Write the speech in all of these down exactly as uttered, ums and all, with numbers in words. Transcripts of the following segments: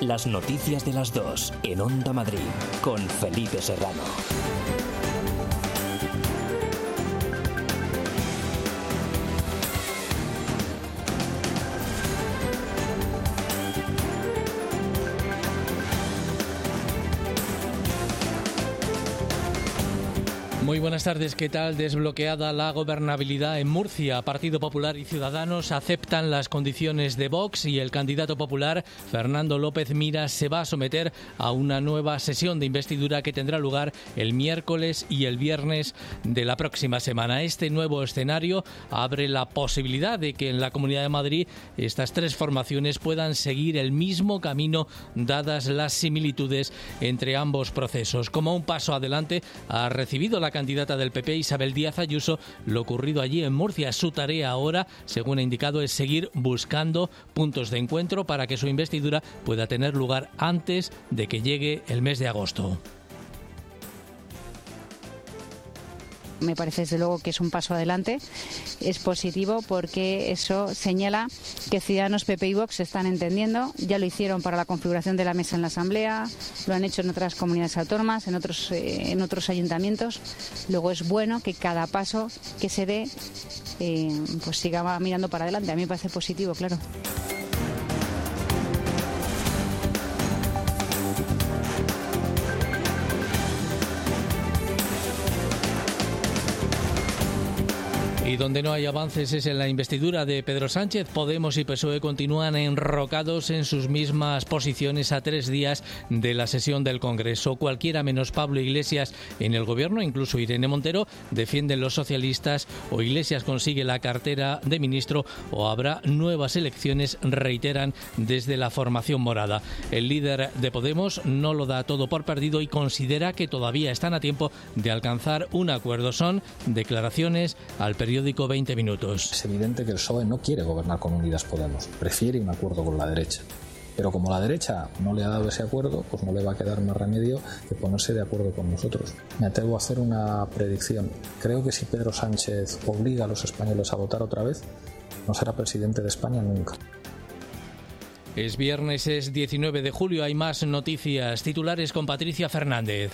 Las noticias de las dos en Onda Madrid con Felipe Serrano. Muy buenas tardes, ¿qué tal? Desbloqueada la gobernabilidad en Murcia. Partido Popular y Ciudadanos aceptan las condiciones de Vox y el candidato popular, Fernando López Miras, se va a someter a una nueva sesión de investidura que tendrá lugar el miércoles y el viernes de la próxima semana. Este nuevo escenario abre la posibilidad de que en la Comunidad de Madrid estas tres formaciones puedan seguir el mismo camino, dadas las similitudes entre ambos procesos. Como un paso adelante, ha recibido la candidata del P P, Isabel Díaz Ayuso, lo ocurrido allí en Murcia. Su tarea ahora, según ha indicado, es seguir buscando puntos de encuentro para que su investidura pueda tener lugar antes de que llegue el mes de agosto. Me parece desde luego que es un paso adelante, es positivo porque eso señala que Ciudadanos, P P y Vox se están entendiendo. Ya lo hicieron para la configuración de la mesa en la Asamblea, lo han hecho en otras comunidades autónomas, en otros, eh, en otros ayuntamientos. Luego es bueno que cada paso que se dé eh, pues siga mirando para adelante. A mí me parece positivo, claro. Y donde no hay avances es en la investidura de Pedro Sánchez. Podemos y P S O E continúan enrocados en sus mismas posiciones a tres días de la sesión del Congreso. Cualquiera menos Pablo Iglesias en el Gobierno, incluso Irene Montero, defienden los socialistas. O Iglesias consigue la cartera de ministro o habrá nuevas elecciones, reiteran desde la formación morada. El líder de Podemos no lo da todo por perdido y considera que todavía están a tiempo de alcanzar un acuerdo. Son declaraciones al periódico veinte minutos. Es evidente que el P S O E no quiere gobernar con Unidas Podemos, prefiere un acuerdo con la derecha. Pero como la derecha no le ha dado ese acuerdo, pues no le va a quedar más remedio que ponerse de acuerdo con nosotros. Me atrevo a hacer una predicción. Creo que si Pedro Sánchez obliga a los españoles a votar otra vez, no será presidente de España nunca. Es viernes, es diecinueve de julio, hay más noticias. Titulares con Patricia Fernández.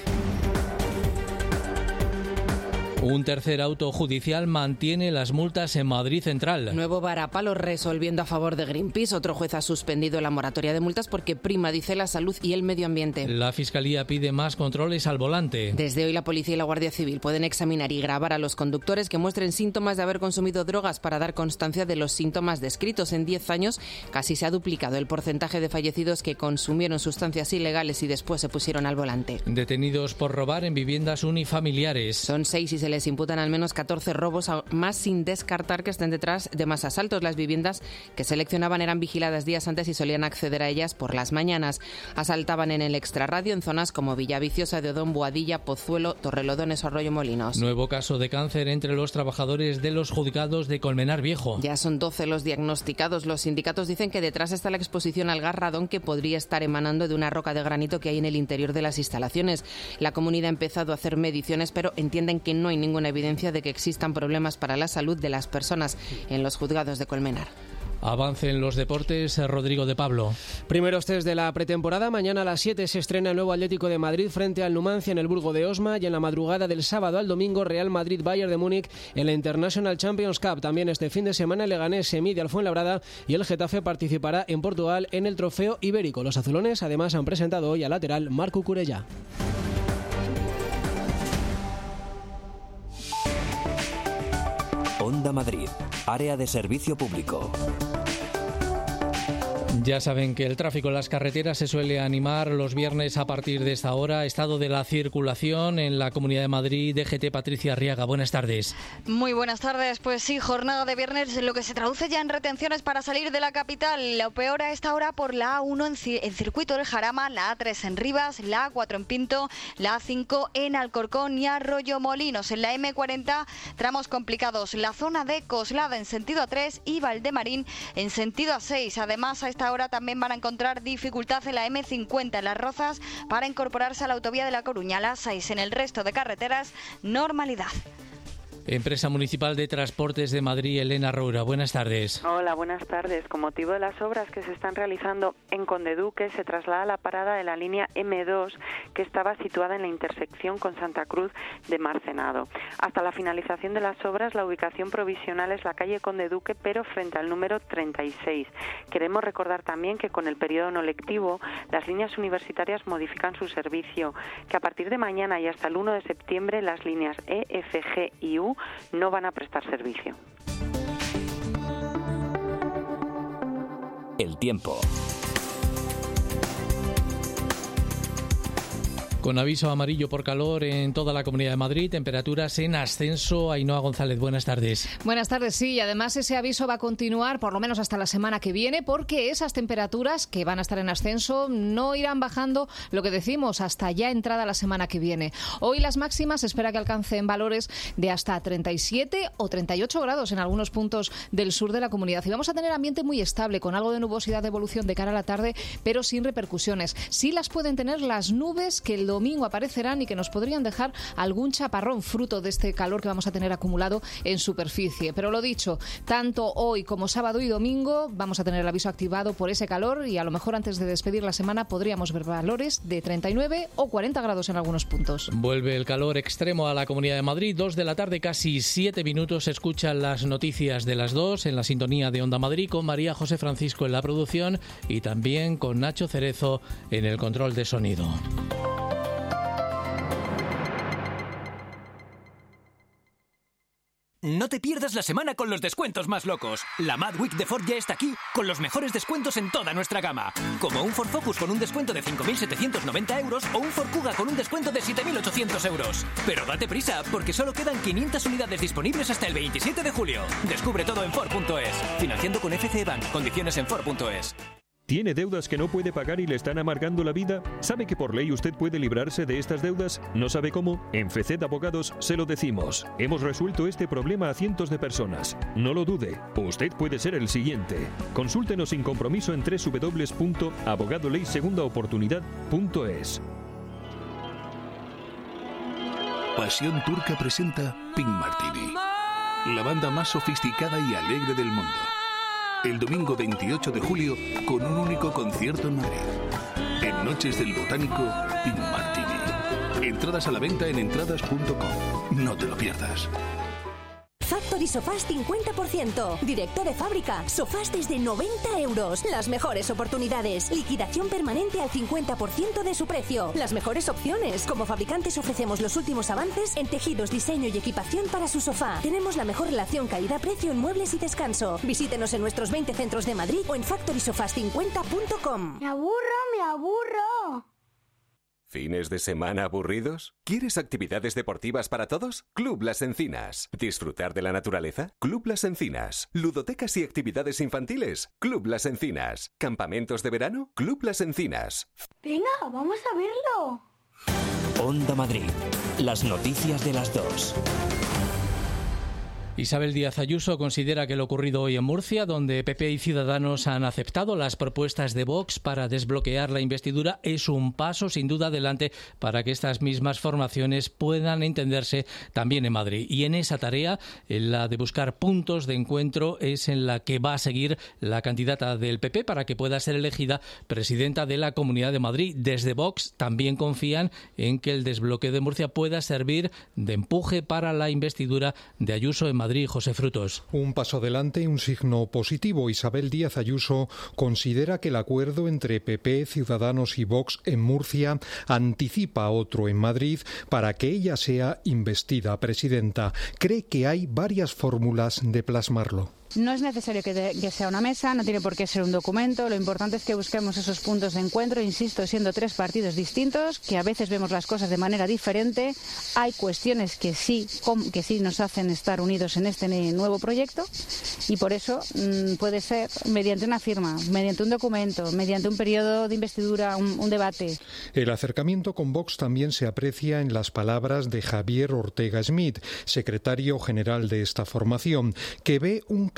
Un tercer auto judicial mantiene las multas en Madrid Central. Nuevo varapalo resolviendo a favor de Greenpeace. Otro juez ha suspendido la moratoria de multas porque prima, dice, la salud y el medio ambiente. La Fiscalía pide más controles al volante. Desde hoy la Policía y la Guardia Civil pueden examinar y grabar a los conductores que muestren síntomas de haber consumido drogas para dar constancia de los síntomas descritos. En diez años casi se ha duplicado el porcentaje de fallecidos que consumieron sustancias ilegales y después se pusieron al volante. Detenidos por robar en viviendas unifamiliares. Son seis y se les imputan al menos catorce robos, más sin descartar que estén detrás de más asaltos. Las viviendas que seleccionaban eran vigiladas días antes y solían acceder a ellas por las mañanas. Asaltaban en el extrarradio en zonas como Villaviciosa de Odón, Boadilla, Pozuelo, Torrelodones o Arroyomolinos. Nuevo caso de cáncer entre los trabajadores de los juzgados de Colmenar Viejo. Ya son doce los diagnosticados. Los sindicatos dicen que detrás está la exposición al gas radón que podría estar emanando de una roca de granito que hay en el interior de las instalaciones. La comunidad ha empezado a hacer mediciones, pero entienden que no hay ninguna evidencia de que existan problemas para la salud de las personas en los juzgados de Colmenar. Avance en los deportes, Rodrigo de Pablo. Primeros test de la pretemporada. Mañana a las siete se estrena el nuevo Atlético de Madrid frente al Numancia en el Burgo de Osma, y en la madrugada del sábado al domingo Real Madrid-Bayern de Múnich en la International Champions Cup. También este fin de semana el Leganés se mide al Fuenlabrada y el Getafe participará en Portugal en el Trofeo Ibérico. Los azulones además han presentado hoy al lateral Marco Curella. Onda Madrid, área de servicio público. Ya saben que el tráfico en las carreteras se suele animar los viernes a partir de esta hora. Estado de la circulación en la Comunidad de Madrid. D G T, Patricia Arriaga, buenas tardes. Muy buenas tardes. Pues sí, jornada de viernes, lo que se traduce ya en retenciones para salir de la capital. Lo peor a esta hora por la A uno en, en Circuito del Jarama, la A tres en Rivas, la A cuatro en Pinto, la A cinco en Alcorcón y Arroyomolinos. En la eme cuarenta, tramos complicados. La zona de Coslada en sentido A tres y Valdemarín en sentido A seis. Además, a esta hora también van a encontrar dificultad en la eme cincuenta en Las Rozas para incorporarse a la autovía de La Coruña. A las seis en el resto de carreteras, normalidad. Empresa Municipal de Transportes de Madrid, Elena Roura. Buenas tardes. Hola, buenas tardes. Con motivo de las obras que se están realizando en Condeduque, se traslada la parada de la línea eme dos, que estaba situada en la intersección con Santa Cruz de Marcenado. Hasta la finalización de las obras, la ubicación provisional es la calle Condeduque, pero frente al número treinta y seis. Queremos recordar también que con el periodo no lectivo, las líneas universitarias modifican su servicio, que a partir de mañana y hasta el uno de septiembre las líneas E, F, G y U no van a prestar servicio. El tiempo. Con aviso amarillo por calor en toda la Comunidad de Madrid, temperaturas en ascenso. Ainhoa González, buenas tardes. Buenas tardes, sí, y además ese aviso va a continuar por lo menos hasta la semana que viene, porque esas temperaturas que van a estar en ascenso no irán bajando, lo que decimos, hasta ya entrada la semana que viene. Hoy las máximas se espera que alcancen valores de hasta treinta y siete o treinta y ocho grados en algunos puntos del sur de la comunidad. Y vamos a tener ambiente muy estable, con algo de nubosidad de evolución de cara a la tarde, pero sin repercusiones. Sí las pueden tener las nubes que el domingo aparecerán y que nos podrían dejar algún chaparrón fruto de este calor que vamos a tener acumulado en superficie. Pero lo dicho, tanto hoy como sábado y domingo vamos a tener el aviso activado por ese calor y a lo mejor antes de despedir la semana podríamos ver valores de treinta y nueve o cuarenta grados en algunos puntos. Vuelve el calor extremo a la Comunidad de Madrid. Dos de la tarde, casi siete minutos. Escuchan las noticias de las dos en la sintonía de Onda Madrid con María José Francisco en la producción y también con Nacho Cerezo en el control de sonido. No te pierdas la semana con los descuentos más locos. La Mad Week de Ford ya está aquí, con los mejores descuentos en toda nuestra gama. Como un Ford Focus con un descuento de cinco mil setecientos noventa euros o un Ford Kuga con un descuento de siete mil ochocientos euros. Pero date prisa, porque solo quedan quinientas unidades disponibles hasta el veintisiete de julio. Descubre todo en Ford punto es. Financiando con F C Bank. Condiciones en Ford punto es. ¿Tiene deudas que no puede pagar y le están amargando la vida? ¿Sabe que por ley usted puede librarse de estas deudas? ¿No sabe cómo? En F C D Abogados se lo decimos. Hemos resuelto este problema a cientos de personas. No lo dude, usted puede ser el siguiente. Consúltenos sin compromiso en doble u doble u doble u punto abogado ley segunda oportunidad punto es. Pasión Turca presenta Pink Martini, la banda más sofisticada y alegre del mundo. El domingo veintiocho de julio, con un único concierto en Madrid. En Noches del Botánico, Pink Martini. Entradas a la venta en entradas punto com. No te lo pierdas. Factory Sofás cincuenta por ciento. Directo de fábrica. Sofás desde noventa euros. Las mejores oportunidades. Liquidación permanente al cincuenta por ciento de su precio. Las mejores opciones. Como fabricantes ofrecemos los últimos avances en tejidos, diseño y equipación para su sofá. Tenemos la mejor relación calidad-precio en muebles y descanso. Visítenos en nuestros veinte centros de Madrid o en factory sofás cincuenta punto com. Me aburro, me aburro. ¿Fines de semana aburridos? ¿Quieres actividades deportivas para todos? Club Las Encinas. ¿Disfrutar de la naturaleza? Club Las Encinas. ¿Ludotecas y actividades infantiles? Club Las Encinas. ¿Campamentos de verano? Club Las Encinas. Venga, vamos a verlo. Onda Madrid. Las noticias de las dos. Isabel Díaz Ayuso considera que lo ocurrido hoy en Murcia, donde P P y Ciudadanos han aceptado las propuestas de Vox para desbloquear la investidura, es un paso sin duda adelante para que estas mismas formaciones puedan entenderse también en Madrid. Y en esa tarea, en la de buscar puntos de encuentro, es en la que va a seguir la candidata del P P para que pueda ser elegida presidenta de la Comunidad de Madrid. Desde Vox también confían en que el desbloqueo de Murcia pueda servir de empuje para la investidura de Ayuso en Madrid. José Frutos. Un paso adelante y un signo positivo. Isabel Díaz Ayuso considera que el acuerdo entre P P, Ciudadanos y Vox en Murcia anticipa otro en Madrid para que ella sea investida presidenta. Cree que hay varias fórmulas de plasmarlo. No es necesario que, de, que sea una mesa, no tiene por qué ser un documento. Lo importante es que busquemos esos puntos de encuentro, insisto, siendo tres partidos distintos, que a veces vemos las cosas de manera diferente. Hay cuestiones que sí, que sí nos hacen estar unidos en este nuevo proyecto y por eso mmm, puede ser mediante una firma, mediante un documento, mediante un periodo de investidura, un, un debate. El acercamiento con Vox también se aprecia en las palabras de Javier Ortega Smith, secretario general de esta formación, que ve un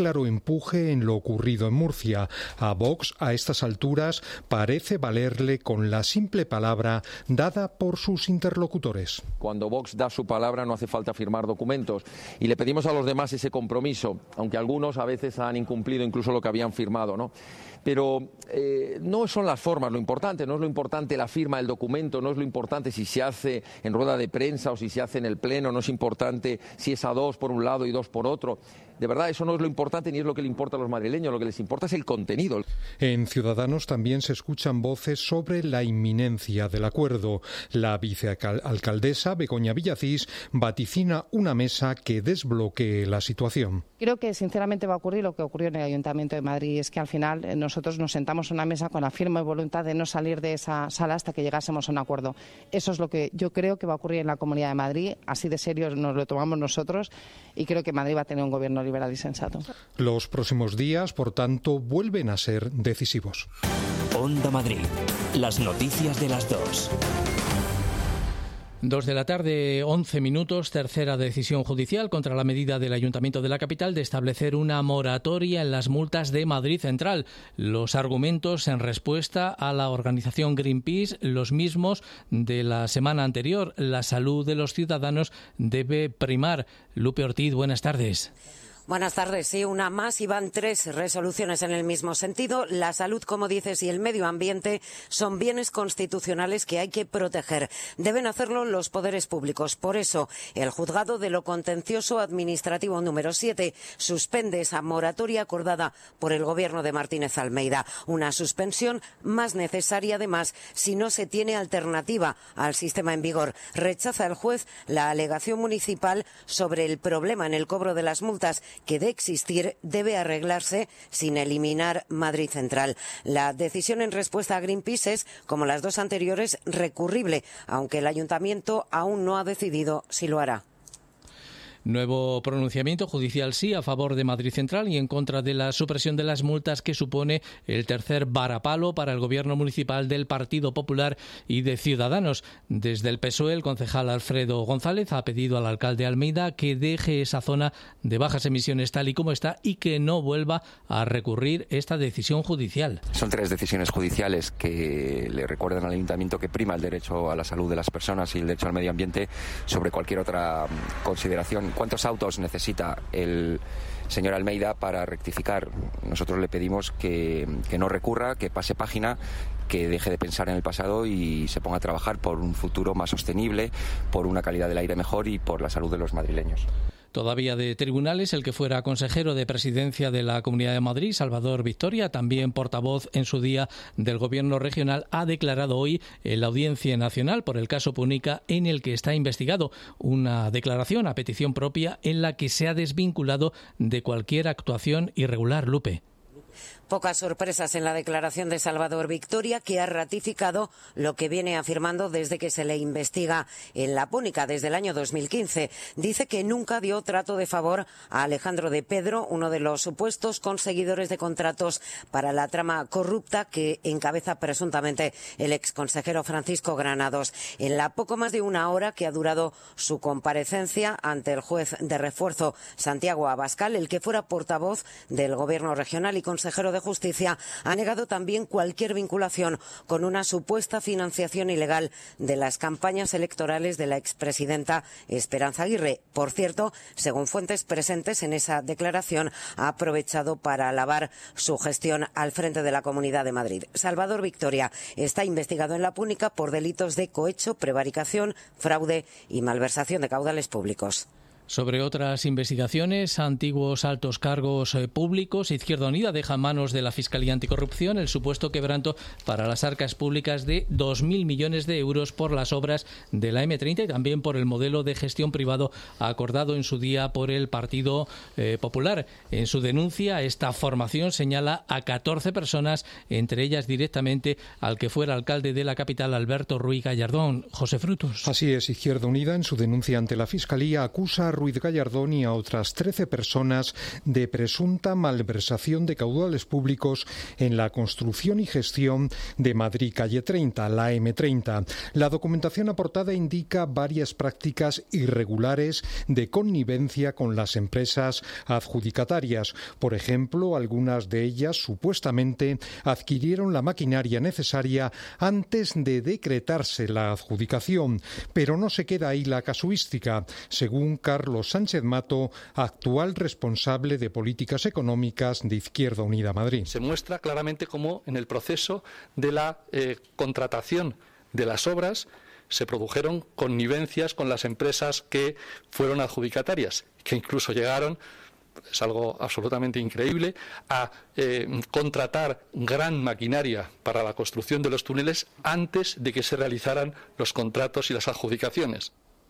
claro empuje en lo ocurrido en Murcia. A Vox, a estas alturas, parece valerle con la simple palabra dada por sus interlocutores. Cuando Vox da su palabra no hace falta firmar documentos y le pedimos a los demás ese compromiso, aunque algunos a veces han incumplido incluso lo que habían firmado, ¿no? Pero eh, no son las formas lo importante, no es lo importante la firma del documento, no es lo importante si se hace en rueda de prensa o si se hace en el pleno, no es importante si es a dos por un lado y dos por otro. De verdad, eso no es lo importante ni es lo que le importa a los madrileños, lo que les importa es el contenido. En Ciudadanos también se escuchan voces sobre la inminencia del acuerdo. La vicealcaldesa Begoña Villacís vaticina una mesa que desbloquee la situación. Creo que sinceramente va a ocurrir lo que ocurrió en el Ayuntamiento de Madrid, es que al final nosotros nos sentamos a una mesa con la firme voluntad de no salir de esa sala hasta que llegásemos a un acuerdo. Eso es lo que yo creo que va a ocurrir en la Comunidad de Madrid, así de serio nos lo tomamos nosotros y creo que Madrid va a tener un gobierno liberal y sensato. Los próximos días, por tanto, vuelven a ser decisivos. Onda Madrid, las noticias de las dos. Dos de la tarde, once minutos, tercera decisión judicial contra la medida del Ayuntamiento de la capital de establecer una moratoria en las multas de Madrid Central. Los argumentos en respuesta a la organización Greenpeace, los mismos de la semana anterior. La salud de los ciudadanos debe primar. Lupe Ortiz, buenas tardes. Buenas tardes. Sí, una más y van tres resoluciones en el mismo sentido. La salud, como dices, y el medio ambiente son bienes constitucionales que hay que proteger. Deben hacerlo los poderes públicos. Por eso, el Juzgado de lo Contencioso Administrativo número siete suspende esa moratoria acordada por el Gobierno de Martínez Almeida. Una suspensión más necesaria, además, si no se tiene alternativa al sistema en vigor. Rechaza el juez la alegación municipal sobre el problema en el cobro de las multas, que de existir debe arreglarse sin eliminar Madrid Central. La decisión en respuesta a Greenpeace es, como las dos anteriores, recurrible, aunque el Ayuntamiento aún no ha decidido si lo hará. Nuevo pronunciamiento judicial sí a favor de Madrid Central y en contra de la supresión de las multas que supone el tercer varapalo para el gobierno municipal del Partido Popular y de Ciudadanos. Desde el P S O E, el concejal Alfredo González ha pedido al alcalde Almeida que deje esa zona de bajas emisiones tal y como está y que no vuelva a recurrir esta decisión judicial. Son tres decisiones judiciales que le recuerdan al ayuntamiento que prima el derecho a la salud de las personas y el derecho al medio ambiente sobre cualquier otra consideración. ¿Cuántos autos necesita el señor Almeida para rectificar? Nosotros le pedimos que, que no recurra, que pase página, que deje de pensar en el pasado y se ponga a trabajar por un futuro más sostenible, por una calidad del aire mejor y por la salud de los madrileños. Todavía de tribunales, el que fuera consejero de Presidencia de la Comunidad de Madrid, Salvador Victoria, también portavoz en su día del Gobierno regional, ha declarado hoy en la Audiencia Nacional por el caso Púnica en el que está investigado. Una declaración a petición propia en la que se ha desvinculado de cualquier actuación irregular. Lupe. Pocas sorpresas en la declaración de Salvador Victoria, que ha ratificado lo que viene afirmando desde que se le investiga en la Púnica, desde el año dos mil quince. Dice que nunca dio trato de favor a Alejandro de Pedro, uno de los supuestos conseguidores de contratos para la trama corrupta que encabeza presuntamente el exconsejero Francisco Granados. En la poco más de una hora que ha durado su comparecencia ante el juez de refuerzo Santiago Abascal, el que fuera portavoz del Gobierno regional y consejero de Justicia, ha negado también cualquier vinculación con una supuesta financiación ilegal de las campañas electorales de la expresidenta Esperanza Aguirre. Por cierto, según fuentes presentes en esa declaración, ha aprovechado para alabar su gestión al frente de la Comunidad de Madrid. Salvador Victoria está investigado en la Púnica por delitos de cohecho, prevaricación, fraude y malversación de caudales públicos. Sobre otras investigaciones, antiguos altos cargos eh, públicos, Izquierda Unida deja en manos de la Fiscalía Anticorrupción el supuesto quebranto para las arcas públicas de dos mil millones de euros por las obras de la eme treinta y también por el modelo de gestión privado acordado en su día por el Partido eh, Popular. En su denuncia, esta formación señala a catorce personas, entre ellas directamente al que fuera alcalde de la capital, Alberto Ruiz Gallardón. José Frutos. Así es, Izquierda Unida en su denuncia ante la Fiscalía acusa Ruiz Gallardón y a otras trece personas de presunta malversación de caudales públicos en la construcción y gestión de Madrid Calle treinta, la eme treinta. La documentación aportada indica varias prácticas irregulares de connivencia con las empresas adjudicatarias. Por ejemplo, algunas de ellas supuestamente adquirieron la maquinaria necesaria antes de decretarse la adjudicación. Pero no se queda ahí la casuística, según Carlos Sánchez Mato, actual responsable de políticas económicas de Izquierda Unida Madrid. Se muestra claramente cómo en el proceso de la eh, contratación de las obras se produjeron connivencias con las empresas que fueron adjudicatarias, que incluso llegaron, es algo absolutamente increíble, a eh, contratar gran maquinaria para la construcción de los túneles antes de que se realizaran los contratos y las adjudicaciones.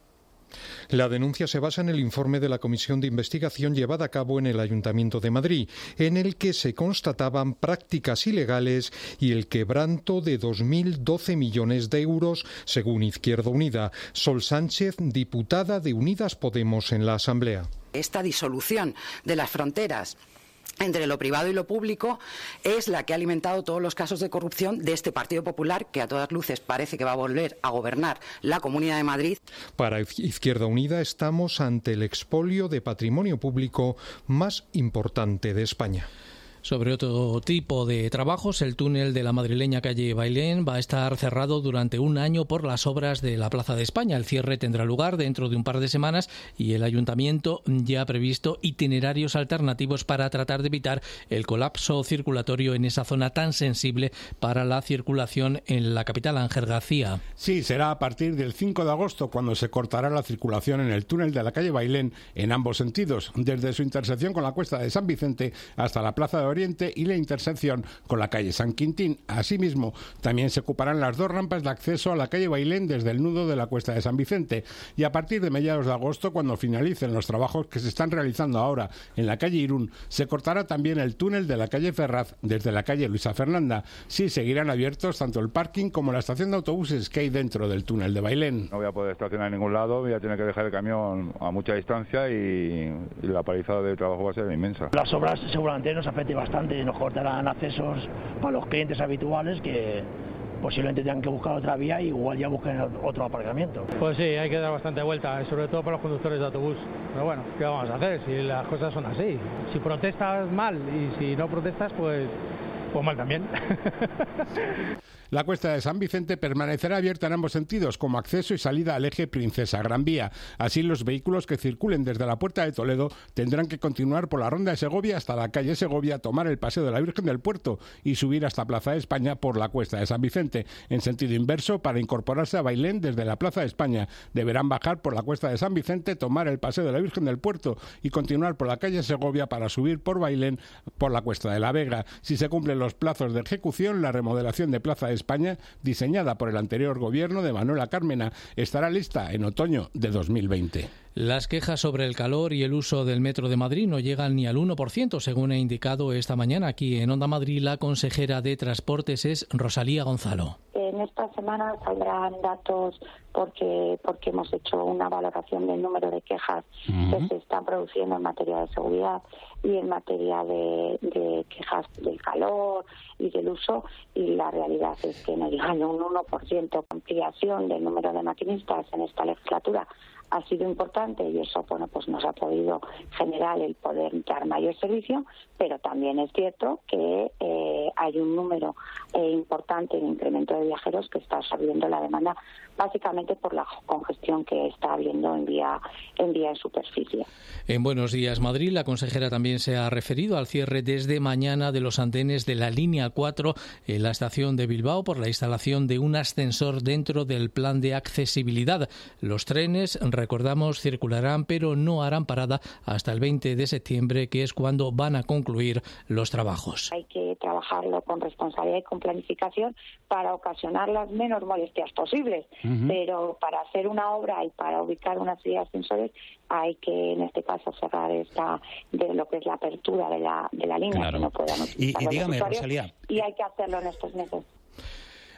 La denuncia se basa en el informe de la Comisión de Investigación llevada a cabo en el Ayuntamiento de Madrid, en el que se constataban prácticas ilegales y el quebranto de dos mil doce millones de euros, según Izquierda Unida. Sol Sánchez, diputada de Unidas Podemos en la Asamblea. Esta disolución de las fronteras entre lo privado y lo público es la que ha alimentado todos los casos de corrupción de este Partido Popular, que a todas luces parece que va a volver a gobernar la Comunidad de Madrid. Para Izquierda Unida estamos ante el expolio de patrimonio público más importante de España. Sobre otro tipo de trabajos, el túnel de la madrileña calle Bailén va a estar cerrado durante un año por las obras de la Plaza de España. El cierre tendrá lugar dentro de un par de semanas y el ayuntamiento ya ha previsto itinerarios alternativos para tratar de evitar el colapso circulatorio en esa zona tan sensible para la circulación en la capital. Ángel García. Sí, será a partir del cinco de agosto cuando se cortará la circulación en el túnel de la calle Bailén en ambos sentidos, desde su intersección con la Cuesta de San Vicente hasta la Plaza de Oriente y la intersección con la calle San Quintín. Asimismo, también se ocuparán las dos rampas de acceso a la calle Bailén desde el nudo de la Cuesta de San Vicente. Y a partir de mediados de agosto, cuando finalicen los trabajos que se están realizando ahora en la calle Irún, se cortará también el túnel de la calle Ferraz desde la calle Luisa Fernanda. Sí, seguirán abiertos tanto el parking como la estación de autobuses que hay dentro del túnel de Bailén. No voy a poder estacionar en ningún lado, voy a tener que dejar el camión a mucha distancia y, y la palizada de trabajo va a ser inmensa. Las obras seguramente nos afecten bastante, nos cortarán accesos para los clientes habituales que posiblemente tengan que buscar otra vía y igual ya busquen otro aparcamiento. Pues sí, hay que dar bastante vuelta, sobre todo para los conductores de autobús. Pero bueno, ¿qué vamos a hacer si las cosas son así? Si protestas, mal, y si no protestas, pues, pues mal también. La Cuesta de San Vicente permanecerá abierta en ambos sentidos, como acceso y salida al eje Princesa Gran Vía. Así, los vehículos que circulen desde la Puerta de Toledo tendrán que continuar por la Ronda de Segovia hasta la calle Segovia, tomar el Paseo de la Virgen del Puerto y subir hasta Plaza de España por la Cuesta de San Vicente. En sentido inverso, para incorporarse a Bailén desde la Plaza de España, deberán bajar por la Cuesta de San Vicente, tomar el Paseo de la Virgen del Puerto y continuar por la calle Segovia para subir por Bailén por la Cuesta de la Vega. Si se cumplen los plazos de ejecución, la remodelación de Plaza de España, diseñada por el anterior gobierno de Manuela Cármena, estará lista en otoño de dos mil veinte. Las quejas sobre el calor y el uso del metro de Madrid no llegan ni al uno por ciento, según ha indicado esta mañana aquí en Onda Madrid la consejera de Transportes es Rosalía Gonzalo. En esta semana saldrán datos porque porque hemos hecho una valoración del número de quejas uh-huh. que se están produciendo en materia de seguridad y en materia de, de quejas del calor y del uso, y la realidad es que no llegan a un uno por ciento. Ampliación del número de maquinistas en esta legislatura ha sido importante y eso bueno pues nos ha podido generar el poder dar mayor servicio, pero también es cierto que eh, hay un número eh, importante de incremento de viajeros que está absorbiendo la demanda, básicamente por la congestión que está habiendo en vía en vía en superficie. En Buenos Días Madrid, la consejera también se ha referido al cierre desde mañana de los andenes de la línea cuatro en la estación de Bilbao por la instalación de un ascensor dentro del plan de accesibilidad. Los trenes, recordamos, circularán pero no harán parada hasta el veinte de septiembre, que es cuando van a concluir los trabajos. Hay que trabajarlo con responsabilidad y con planificación para ocasionar las menos molestias posibles, uh-huh. pero para hacer una obra y para ubicar una serie de ascensores hay que, en este caso, cerrar esta de lo que es la apertura de la de la línea, claro. que no puedan utilizar y, y dígame, los Rosalía, y hay que hacerlo en estos meses.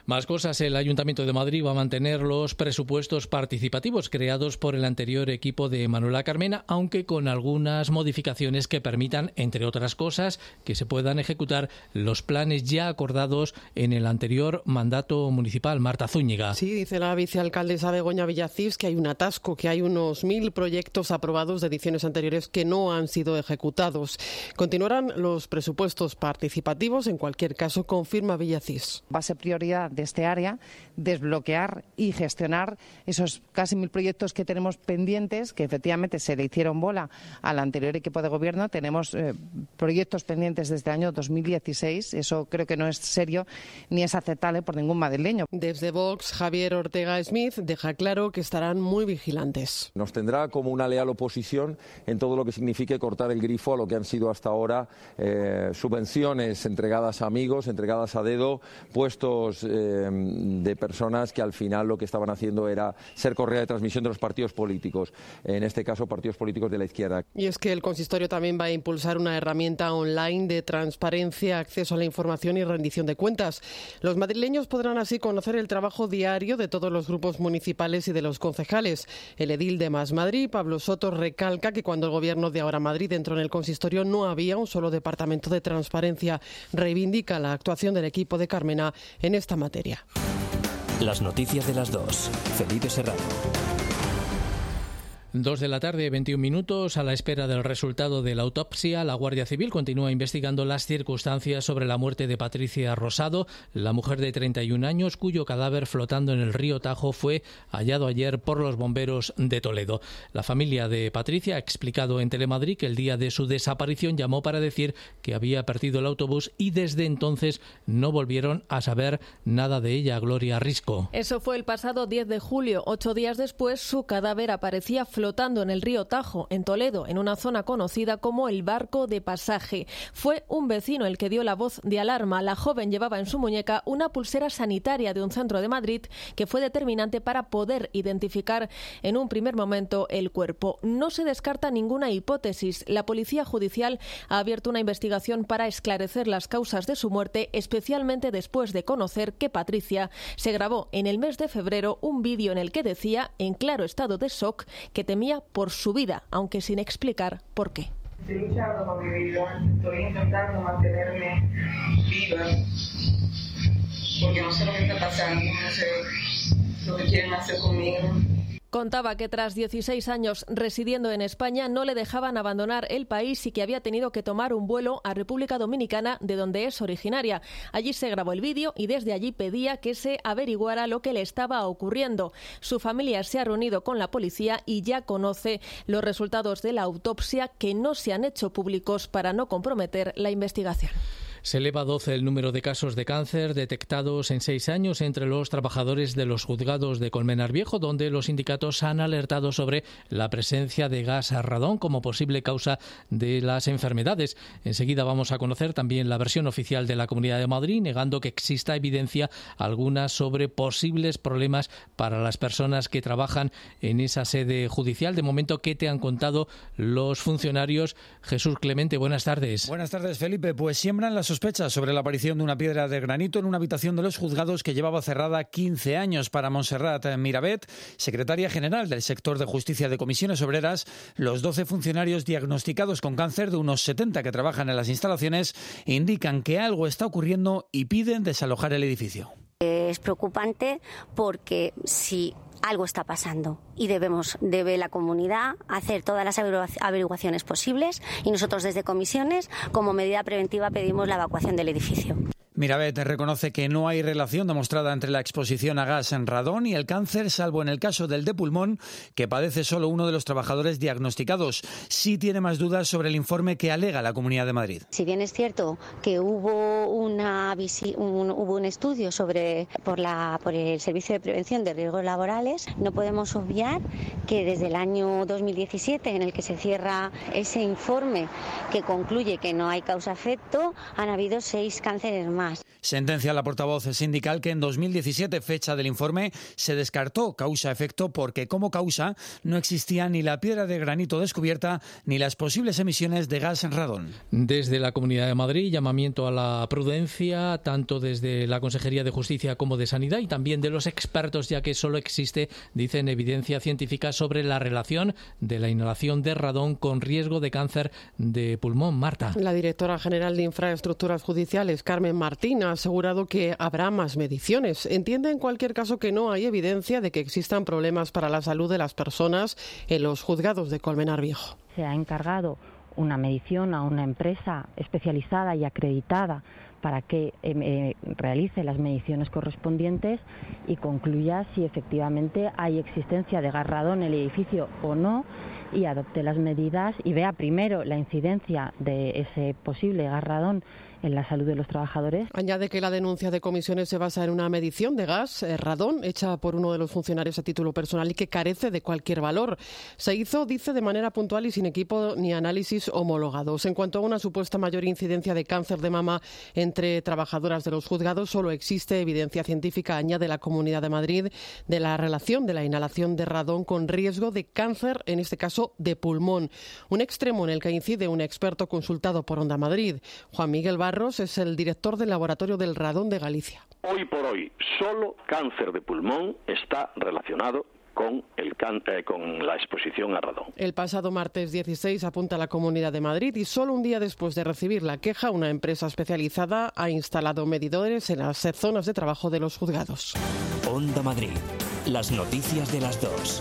Más cosas, el Ayuntamiento de Madrid va a mantener los presupuestos participativos creados por el anterior equipo de Manuela Carmena, aunque con algunas modificaciones que permitan, entre otras cosas, que se puedan ejecutar los planes ya acordados en el anterior mandato municipal. Marta Zúñiga. Sí, dice la vicealcaldesa Begoña Villacís que hay un atasco, que hay unos mil proyectos aprobados de ediciones anteriores que no han sido ejecutados. Continuarán los presupuestos participativos, en cualquier caso, confirma Villacís. Va a ser prioridad de este área desbloquear y gestionar esos casi mil proyectos que tenemos pendientes, que efectivamente se le hicieron bola al anterior equipo de gobierno. Tenemos eh, proyectos pendientes desde el año dos mil dieciséis. Eso creo que no es serio ni es aceptable por ningún madrileño. Desde Vox, Javier Ortega Smith deja claro que estarán muy vigilantes. Nos tendrá como una leal oposición en todo lo que signifique cortar el grifo a lo que han sido hasta ahora eh, subvenciones entregadas a amigos, entregadas a dedo, puestos eh, de personas que al final lo que estaban haciendo era ser correa de transmisión de los partidos políticos, en este caso partidos políticos de la izquierda. Y es que el consistorio también va a impulsar una herramienta online de transparencia, acceso a la información y rendición de cuentas. Los madrileños podrán así conocer el trabajo diario de todos los grupos municipales y de los concejales. El edil de Más Madrid, Pablo Soto, recalca que cuando el gobierno de Ahora Madrid entró en el consistorio no había un solo departamento de transparencia. Reivindica la actuación del equipo de Carmena en esta materia. Las noticias de las dos. Felipe Serrano. Dos de la tarde, veintiún minutos. A la espera del resultado de la autopsia, la Guardia Civil continúa investigando las circunstancias sobre la muerte de Patricia Rosado, la mujer de treinta y un años, cuyo cadáver flotando en el río Tajo fue hallado ayer por los bomberos de Toledo. La familia de Patricia ha explicado en Telemadrid que el día de su desaparición llamó para decir que había perdido el autobús y desde entonces no volvieron a saber nada de ella. Gloria Risco. Eso fue el pasado diez de julio. Ocho días después, su cadáver aparecía flotando flotando en el río Tajo, en Toledo, en una zona conocida como el Barco de Pasaje. Fue un vecino el que dio la voz de alarma. La joven llevaba en su muñeca una pulsera sanitaria de un centro de Madrid que fue determinante para poder identificar en un primer momento el cuerpo. No se descarta ninguna hipótesis. La Policía Judicial ha abierto una investigación para esclarecer las causas de su muerte, especialmente después de conocer que Patricia se grabó en el mes de febrero un vídeo en el que decía, en claro estado de shock, que temía por su vida, aunque sin explicar por qué. Estoy luchando por mi vida, estoy intentando mantenerme viva, porque no sé lo que está pasando, no sé lo que quieren hacer conmigo. Contaba que tras dieciséis años residiendo en España no le dejaban abandonar el país y que había tenido que tomar un vuelo a República Dominicana, de donde es originaria. Allí se grabó el vídeo y desde allí pedía que se averiguara lo que le estaba ocurriendo. Su familia se ha reunido con la policía y ya conoce los resultados de la autopsia, que no se han hecho públicos para no comprometer la investigación. Se eleva a doce el número de casos de cáncer detectados en seis años entre los trabajadores de los juzgados de Colmenar Viejo, donde los sindicatos han alertado sobre la presencia de gas radón como posible causa de las enfermedades. Enseguida vamos a conocer también la versión oficial de la Comunidad de Madrid, negando que exista evidencia alguna sobre posibles problemas para las personas que trabajan en esa sede judicial. De momento, ¿qué te han contado los funcionarios? Jesús Clemente, buenas tardes. Buenas tardes, Felipe. Pues siembran las sospechas sobre la aparición de una piedra de granito en una habitación de los juzgados que llevaba cerrada quince años. Para Montserrat Mirabet, secretaria general del sector de justicia de Comisiones Obreras, los doce funcionarios diagnosticados con cáncer, de unos setenta que trabajan en las instalaciones, indican que algo está ocurriendo y piden desalojar el edificio. Es preocupante porque si algo está pasando y debemos, debe la comunidad hacer todas las averiguaciones posibles, y nosotros desde comisiones, como medida preventiva, pedimos la evacuación del edificio. Mirabet reconoce que no hay relación demostrada entre la exposición a gas en radón y el cáncer, salvo en el caso del de pulmón, que padece solo uno de los trabajadores diagnosticados. Sí tiene más dudas sobre el informe que alega la Comunidad de Madrid. Si bien es cierto que hubo, una visi- un, hubo un estudio sobre por, la, por el Servicio de Prevención de Riesgos Laborales, no podemos obviar que desde el año dos mil diecisiete, en el que se cierra ese informe que concluye que no hay causa-efecto, han habido seis cánceres más. Sentencia la portavoz sindical que en dos mil diecisiete, fecha del informe, se descartó causa-efecto porque como causa no existía ni la piedra de granito descubierta ni las posibles emisiones de gas radón. Desde la Comunidad de Madrid, llamamiento a la prudencia, tanto desde la Consejería de Justicia como de Sanidad y también de los expertos, ya que solo existe, dicen, evidencia científica sobre la relación de la inhalación de radón con riesgo de cáncer de pulmón. Marta. La directora general de Infraestructuras Judiciales, Carmen Martín, ha asegurado que habrá más mediciones. Entiende en cualquier caso que no hay evidencia de que existan problemas para la salud de las personas en los juzgados de Colmenar Viejo. Se ha encargado una medición a una empresa especializada y acreditada para que eh, realice las mediciones correspondientes y concluya si efectivamente hay existencia de gas radón en el edificio o no, y adopte las medidas y vea primero la incidencia de ese posible gas radón en la salud de los trabajadores. Añade que la denuncia de comisiones se basa en una medición de gas eh, radón hecha por uno de los funcionarios a título personal y que carece de cualquier valor. Se hizo, dice, de manera puntual y sin equipo ni análisis homologados. En cuanto a una supuesta mayor incidencia de cáncer de mama entre trabajadoras de los juzgados, solo existe evidencia científica, añade la Comunidad de Madrid, de la relación de la inhalación de radón con riesgo de cáncer, en este caso de pulmón. Un extremo en el que incide un experto consultado por Onda Madrid. Juan Miguel Barros es el director del Laboratorio del Radón de Galicia. Hoy por hoy, solo cáncer de pulmón está relacionado con, el can- eh, con la exposición a radón. El pasado martes dieciséis, apunta la Comunidad de Madrid, y solo un día después de recibir la queja, una empresa especializada ha instalado medidores en las zonas de trabajo de los juzgados. Onda Madrid, las noticias de las dos.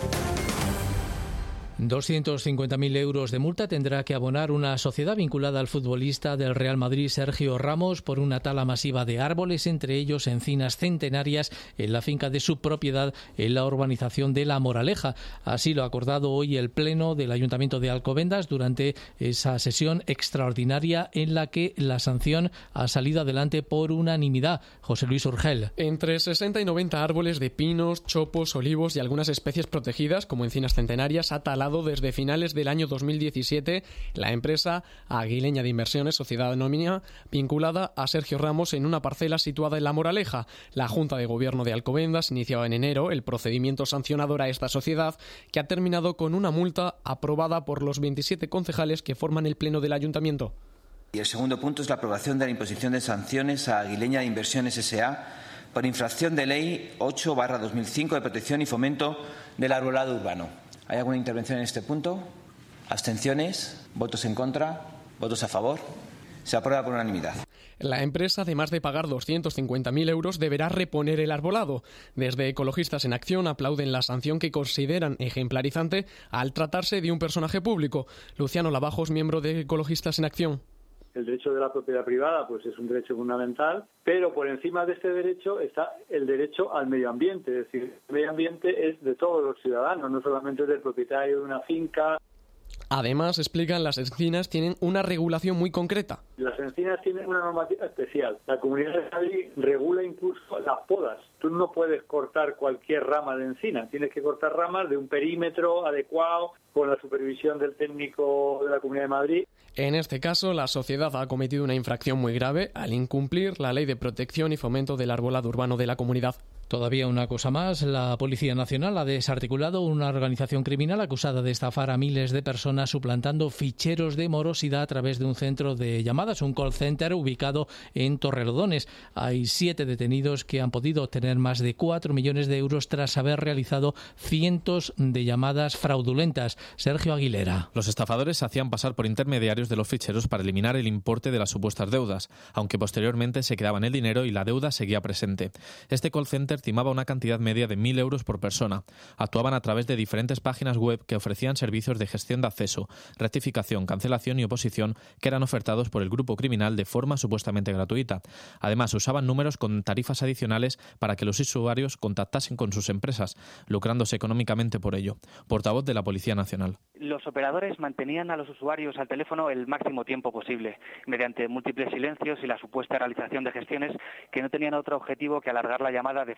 doscientos cincuenta mil euros de multa tendrá que abonar una sociedad vinculada al futbolista del Real Madrid, Sergio Ramos, por una tala masiva de árboles, entre ellos encinas centenarias, en la finca de su propiedad en la urbanización de La Moraleja. Así lo ha acordado hoy el Pleno del Ayuntamiento de Alcobendas durante esa sesión extraordinaria en la que la sanción ha salido adelante por unanimidad. José Luis Urgel. Entre sesenta y noventa árboles de pinos, chopos, olivos y algunas especies protegidas, como encinas centenarias, ha talado desde finales del año dos mil diecisiete la empresa Aguileña de Inversiones, sociedad anónima vinculada a Sergio Ramos, en una parcela situada en La Moraleja. La Junta de Gobierno de Alcobendas iniciaba en enero el procedimiento sancionador a esta sociedad, que ha terminado con una multa aprobada por los veintisiete concejales que forman el Pleno del Ayuntamiento. Y el segundo punto es la aprobación de la imposición de sanciones a Aguileña de Inversiones S A por infracción de Ley ocho barra dos mil cinco de protección y fomento del arbolado urbano. ¿Hay alguna intervención en este punto? ¿Abstenciones? ¿Votos en contra? ¿Votos a favor? Se aprueba por unanimidad. La empresa, además de pagar doscientos cincuenta mil euros, deberá reponer el arbolado. Desde Ecologistas en Acción aplauden la sanción, que consideran ejemplarizante al tratarse de un personaje público. Luciano Lavajos, miembro de Ecologistas en Acción. El derecho de la propiedad privada pues es un derecho fundamental, pero por encima de este derecho está el derecho al medio ambiente. Es decir, el medio ambiente es de todos los ciudadanos, no solamente del propietario de una finca. Además, explican, las encinas tienen una regulación muy concreta. Las encinas tienen una normativa especial. La Comunidad de Madrid regula incluso las podas. Tú no puedes cortar cualquier rama de encina, tienes que cortar ramas de un perímetro adecuado, con la supervisión del técnico de la Comunidad de Madrid. En este caso, la sociedad ha cometido una infracción muy grave al incumplir la Ley de Protección y Fomento del Arbolado Urbano de la comunidad. Todavía una cosa más, la Policía Nacional ha desarticulado una organización criminal acusada de estafar a miles de personas suplantando ficheros de morosidad a través de un centro de llamadas, un call center ubicado en Torrelodones. Hay siete detenidos que han podido obtener más de cuatro millones de euros tras haber realizado cientos de llamadas fraudulentas. Sergio Aguilera. Los estafadores se hacían pasar por intermediarios de los ficheros para eliminar el importe de las supuestas deudas, aunque posteriormente se quedaban el dinero y la deuda seguía presente. Este call center estimaba una cantidad media de mil euros por persona. Actuaban a través de diferentes páginas web que ofrecían servicios de gestión de acceso, rectificación, cancelación y oposición, que eran ofertados por el grupo criminal de forma supuestamente gratuita. Además, usaban números con tarifas adicionales para que los usuarios contactasen con sus empresas, lucrándose económicamente por ello. Portavoz de la Policía Nacional. Los operadores mantenían a los usuarios al teléfono el máximo tiempo posible, mediante múltiples silencios y la supuesta realización de gestiones que no tenían otro objetivo que alargar la llamada de forma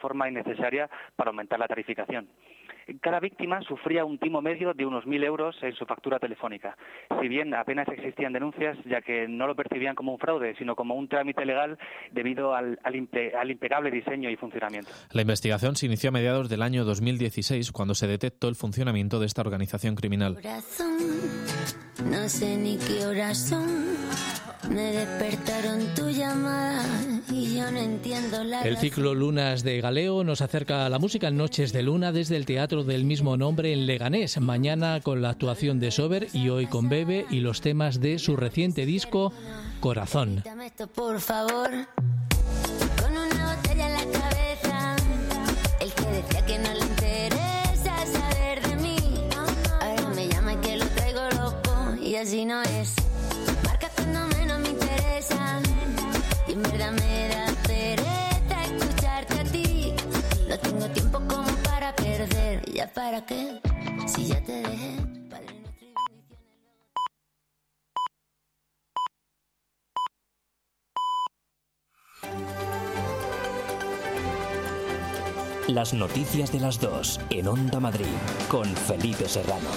forma innecesaria para aumentar la tarificación. Cada víctima sufría un timo medio de unos mil euros en su factura telefónica, si bien apenas existían denuncias, ya que no lo percibían como un fraude, sino como un trámite legal debido al, al, impe, al impecable diseño y funcionamiento. La investigación se inició a mediados del año dos mil dieciséis, cuando se detectó el funcionamiento de esta organización criminal. Corazón, no sé ni qué horas son. Me despertaron tu llamada y yo no entiendo la El ciclo Lunas de Galeo nos acerca a la música en Noches de Luna desde el teatro del mismo nombre en Leganés. Mañana con la actuación de Sober y hoy con Bebe y los temas de su reciente disco Corazón. Dame esto, por favor, con una botella en la cabeza. El que decía que no le interesa saber de mí, ahora me llama y que lo traigo loco y así no es. Marca cuando menos me interesa y en verdad me da pereza escucharte a ti. No tengo tiempo como para perder. ¿Ya para qué? Si ya te dejé. Padre nuestro y bendiciones. Las noticias de las dos en Onda Madrid con Felipe Serrano.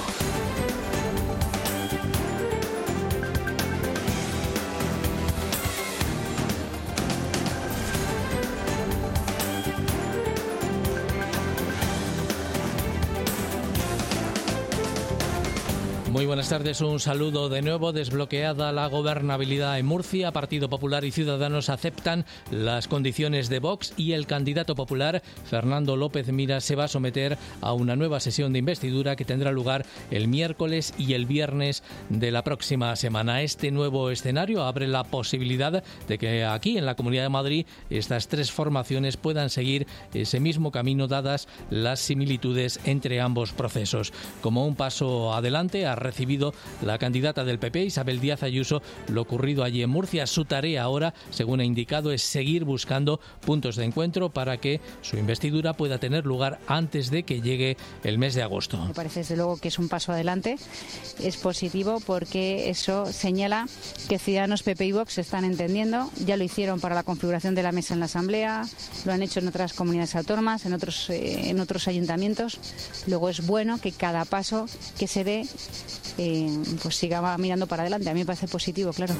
Muy buenas tardes, un saludo de nuevo. Desbloqueada la gobernabilidad en Murcia, Partido Popular y Ciudadanos aceptan las condiciones de Vox y el candidato popular, Fernando López Miras, se va a someter a una nueva sesión de investidura que tendrá lugar el miércoles y el viernes de la próxima semana. Este nuevo escenario abre la posibilidad de que aquí, en la Comunidad de Madrid, estas tres formaciones puedan seguir ese mismo camino, dadas las similitudes entre ambos procesos. Como un paso adelante, ha recibido la candidata del P P, Isabel Díaz Ayuso, lo ocurrido allí en Murcia. Su tarea ahora, según ha indicado, es seguir buscando puntos de encuentro para que su investidura pueda tener lugar antes de que llegue el mes de agosto. Me parece desde luego que es un paso adelante, es positivo porque eso señala que Ciudadanos, P P y Vox se están entendiendo. Ya lo hicieron para la configuración de la mesa en la Asamblea, lo han hecho en otras comunidades autónomas, en otros, eh, en otros ayuntamientos. Luego es bueno que cada paso que se dé Eh, pues siga mirando para adelante. A mí me parece positivo, claro.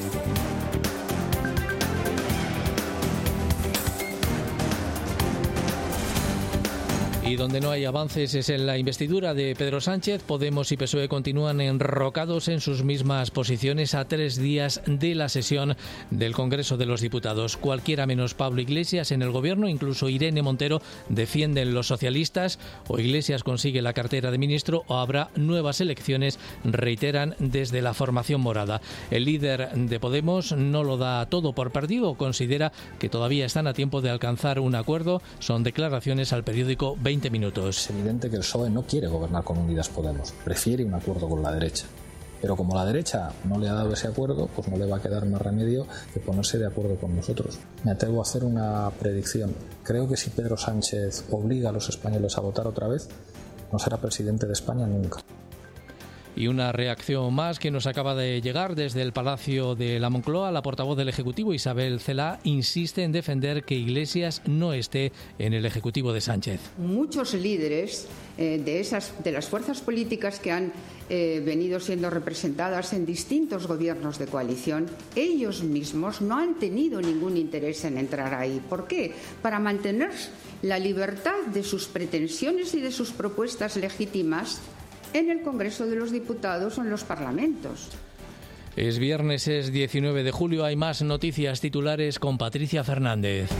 Y donde no hay avances es en la investidura de Pedro Sánchez. Podemos y P S O E continúan enrocados en sus mismas posiciones a tres días de la sesión del Congreso de los Diputados. Cualquiera menos Pablo Iglesias en el Gobierno, incluso Irene Montero, defienden los socialistas. O Iglesias consigue la cartera de ministro o habrá nuevas elecciones, reiteran desde la formación morada. El líder de Podemos no lo da todo por perdido, considera que todavía están a tiempo de alcanzar un acuerdo. Son declaraciones al periódico veinte minutos. Es evidente que el P S O E no quiere gobernar con Unidas Podemos, prefiere un acuerdo con la derecha. Pero como la derecha no le ha dado ese acuerdo, pues no le va a quedar más remedio que ponerse de acuerdo con nosotros. Me atrevo a hacer una predicción. Creo que si Pedro Sánchez obliga a los españoles a votar otra vez, no será presidente de España nunca. Y una reacción más que nos acaba de llegar desde el Palacio de la Moncloa. La portavoz del Ejecutivo, Isabel Celaá, insiste en defender que Iglesias no esté en el Ejecutivo de Sánchez. Muchos líderes eh, de, esas, de las fuerzas políticas que han eh, venido siendo representadas en distintos gobiernos de coalición, ellos mismos no han tenido ningún interés en entrar ahí. ¿Por qué? Para mantener la libertad de sus pretensiones y de sus propuestas legítimas en el Congreso de los Diputados o en los parlamentos. Es viernes, es diecinueve de julio. Hay más noticias titulares con Patricia Fernández.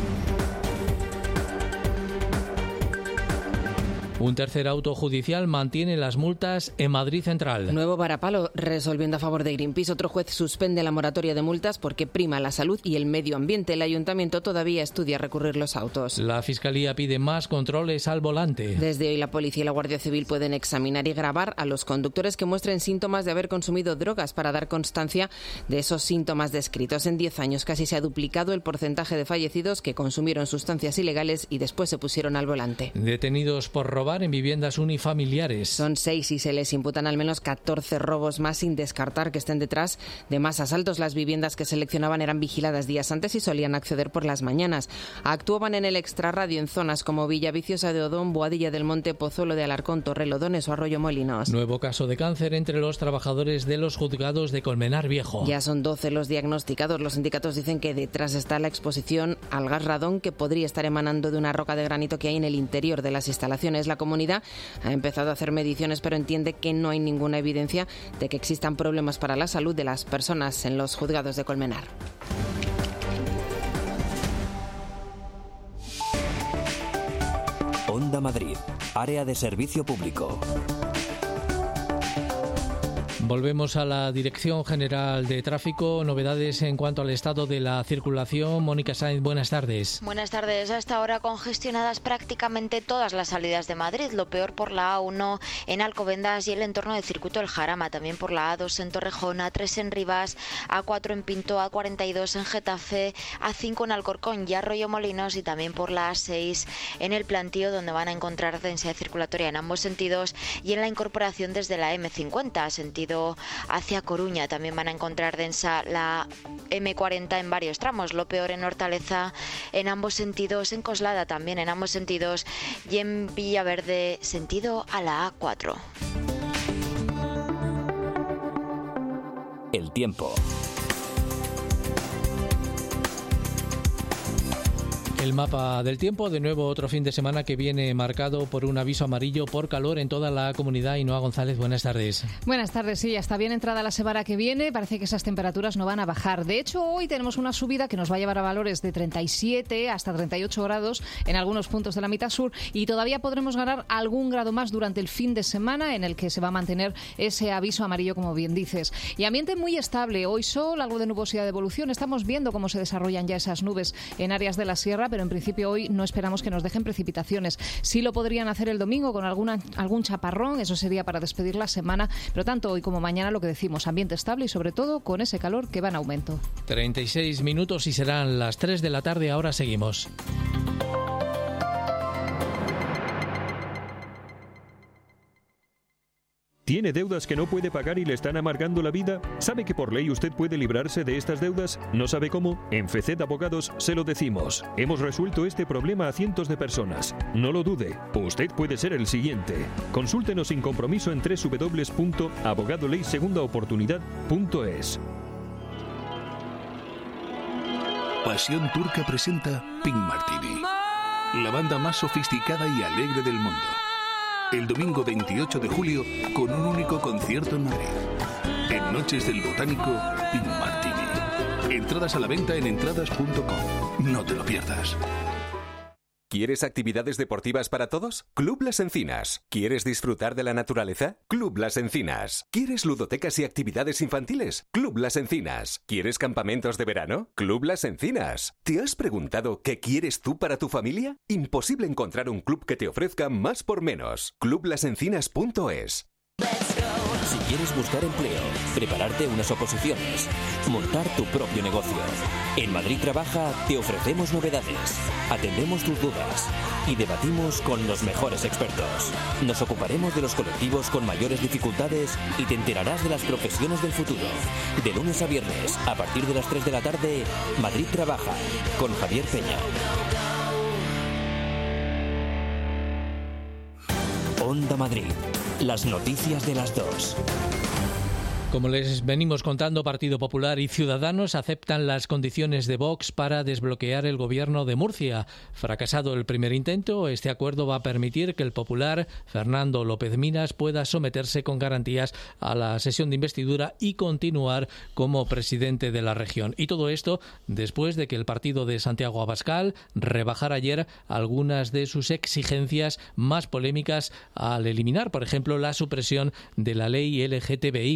Un tercer auto judicial mantiene las multas en Madrid Central. Nuevo varapalo resolviendo a favor de Greenpeace. Otro juez suspende la moratoria de multas porque prima la salud y el medio ambiente. El ayuntamiento todavía estudia recurrir los autos. La Fiscalía pide más controles al volante. Desde hoy la policía y la Guardia Civil pueden examinar y grabar a los conductores que muestren síntomas de haber consumido drogas para dar constancia de esos síntomas descritos. En diez años casi se ha duplicado el porcentaje de fallecidos que consumieron sustancias ilegales y después se pusieron al volante. Detenidos por robar robar en viviendas unifamiliares. Son seis y se les imputan al menos catorce robos más, sin descartar que estén detrás de más asaltos. Las viviendas que seleccionaban eran vigiladas días antes y solían acceder por las mañanas. Actuaban en el extrarradio en zonas como Villaviciosa de Odón, Boadilla del Monte, Pozuelo de Alarcón, Torrelodones o Arroyo Molinos. Nuevo caso de cáncer entre los trabajadores de los juzgados de Colmenar Viejo. Ya son doce los diagnosticados. Los sindicatos dicen que detrás está la exposición al gas radón, que podría estar emanando de una roca de granito que hay en el interior de las instalaciones. La comunidad ha empezado a hacer mediciones, pero entiende que no hay ninguna evidencia de que existan problemas para la salud de las personas en los juzgados de Colmenar. Onda Madrid, área de servicio público. Volvemos a la Dirección General de Tráfico. Novedades en cuanto al estado de la circulación. Mónica Sainz, buenas tardes. Buenas tardes. A esta hora congestionadas prácticamente todas las salidas de Madrid. Lo peor por la A uno en Alcobendas y el entorno del Circuito El Jarama. También por la A dos en Torrejón, A tres en Rivas, A cuatro en Pinto, A cuarenta y dos en Getafe, A cinco en Alcorcón y Arroyo Molinos, y también por la A seis en el Plantío, donde van a encontrar densidad circulatoria en ambos sentidos, y en la incorporación desde la eme cincuenta, sentido hacia Coruña. También van a encontrar densa la eme cuarenta en varios tramos. Lo peor en Hortaleza en ambos sentidos, en Coslada también en ambos sentidos, y en Villaverde sentido a la A cuatro. El tiempo. El mapa del tiempo, de nuevo otro fin de semana que viene marcado por un aviso amarillo por calor en toda la comunidad. Ainhoa González, buenas tardes. Buenas tardes, sí, ya está bien entrada la semana que viene, parece que esas temperaturas no van a bajar. De hecho, hoy tenemos una subida que nos va a llevar a valores de treinta y siete hasta treinta y ocho grados en algunos puntos de la mitad sur, y todavía podremos ganar algún grado más durante el fin de semana, en el que se va a mantener ese aviso amarillo, como bien dices. Y ambiente muy estable, hoy sol, algo de nubosidad de evolución. Estamos viendo cómo se desarrollan ya esas nubes en áreas de la sierra, pero en principio hoy no esperamos que nos dejen precipitaciones. Sí lo podrían hacer el domingo con alguna, algún chaparrón, eso sería para despedir la semana, pero tanto hoy como mañana lo que decimos, ambiente estable y sobre todo con ese calor que va en aumento. treinta y seis minutos y serán las tres de la tarde, ahora seguimos. ¿Tiene deudas que no puede pagar y le están amargando la vida? ¿Sabe que por ley usted puede librarse de estas deudas? ¿No sabe cómo? En FECED Abogados se lo decimos. Hemos resuelto este problema a cientos de personas. No lo dude, usted puede ser el siguiente. Consúltenos sin compromiso en doble u doble u doble u punto abogado ley segunda oportunidad punto es. Pasión Turca presenta Pink Martini, la banda más sofisticada y alegre del mundo. El domingo veintiocho de julio, con un único concierto en Madrid. En Noches del Botánico, Pink Martini. Entradas a la venta en entradas punto com. No te lo pierdas. ¿Quieres actividades deportivas para todos? Club Las Encinas. ¿Quieres disfrutar de la naturaleza? Club Las Encinas. ¿Quieres ludotecas y actividades infantiles? Club Las Encinas. ¿Quieres campamentos de verano? Club Las Encinas. ¿Te has preguntado qué quieres tú para tu familia? Imposible encontrar un club que te ofrezca más por menos. club las encinas punto es. Si quieres buscar empleo, prepararte unas oposiciones, montar tu propio negocio. En Madrid Trabaja te ofrecemos novedades, atendemos tus dudas y debatimos con los mejores expertos. Nos ocuparemos de los colectivos con mayores dificultades y te enterarás de las profesiones del futuro. De lunes a viernes, a partir de las tres de la tarde, Madrid Trabaja, con Javier Peña. Onda Madrid. Las noticias de las dos. Como les venimos contando, Partido Popular y Ciudadanos aceptan las condiciones de Vox para desbloquear el gobierno de Murcia. Fracasado el primer intento, este acuerdo va a permitir que el popular Fernando López Miras pueda someterse con garantías a la sesión de investidura y continuar como presidente de la región. Y todo esto después de que el partido de Santiago Abascal rebajara ayer algunas de sus exigencias más polémicas al eliminar, por ejemplo, la supresión de la ley L G T B I.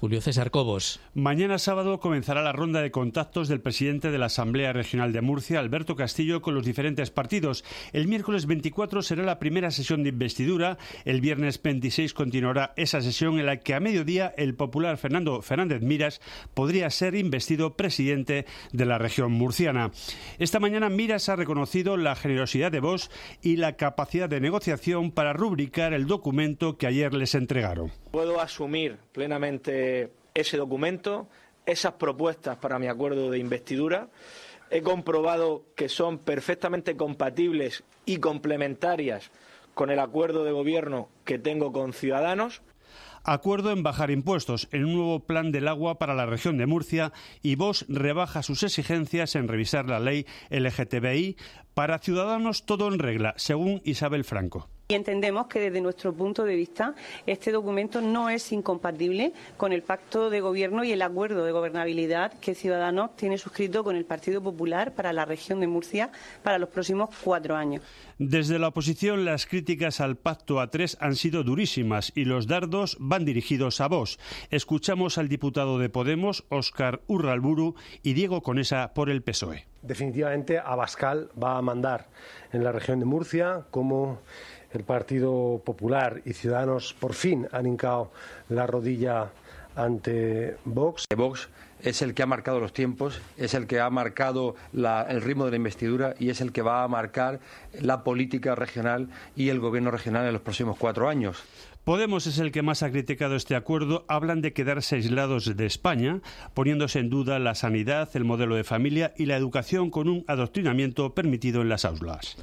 Julio César Cobos. Mañana sábado comenzará la ronda de contactos del presidente de la Asamblea Regional de Murcia, Alberto Castillo, con los diferentes partidos. El miércoles veinticuatro será la primera sesión de investidura. El viernes veintiséis continuará esa sesión en la que a mediodía el popular Fernando Fernández Miras podría ser investido presidente de la región murciana. Esta mañana Miras ha reconocido la generosidad de Vox y la capacidad de negociación para rubricar el documento que ayer les entregaron. Puedo asumir plenamente ese documento, esas propuestas para mi acuerdo de investidura. He comprobado que son perfectamente compatibles y complementarias con el acuerdo de gobierno que tengo con Ciudadanos. Acuerdo en bajar impuestos en un nuevo plan del agua para la región de Murcia, y Vox rebaja sus exigencias en revisar la ley L G T B I. Para Ciudadanos todo en regla, según Isabel Franco. Y entendemos que desde nuestro punto de vista este documento no es incompatible con el pacto de gobierno y el acuerdo de gobernabilidad que Ciudadanos tiene suscrito con el Partido Popular para la región de Murcia para los próximos cuatro años. Desde la oposición, las críticas al pacto A tres han sido durísimas y los dardos van dirigidos a Vox. Escuchamos al diputado de Podemos, Óscar Urralburu, y Diego Conesa por el P S O E. Definitivamente Abascal va a mandar en la región de Murcia, como el Partido Popular y Ciudadanos por fin han hincado la rodilla ante Vox. Vox es el que ha marcado los tiempos, es el que ha marcado la, el ritmo de la investidura y es el que va a marcar la política regional y el gobierno regional en los próximos cuatro años. Podemos es el que más ha criticado este acuerdo. Hablan de quedarse aislados de España, poniéndose en duda la sanidad, el modelo de familia y la educación con un adoctrinamiento permitido en las aulas.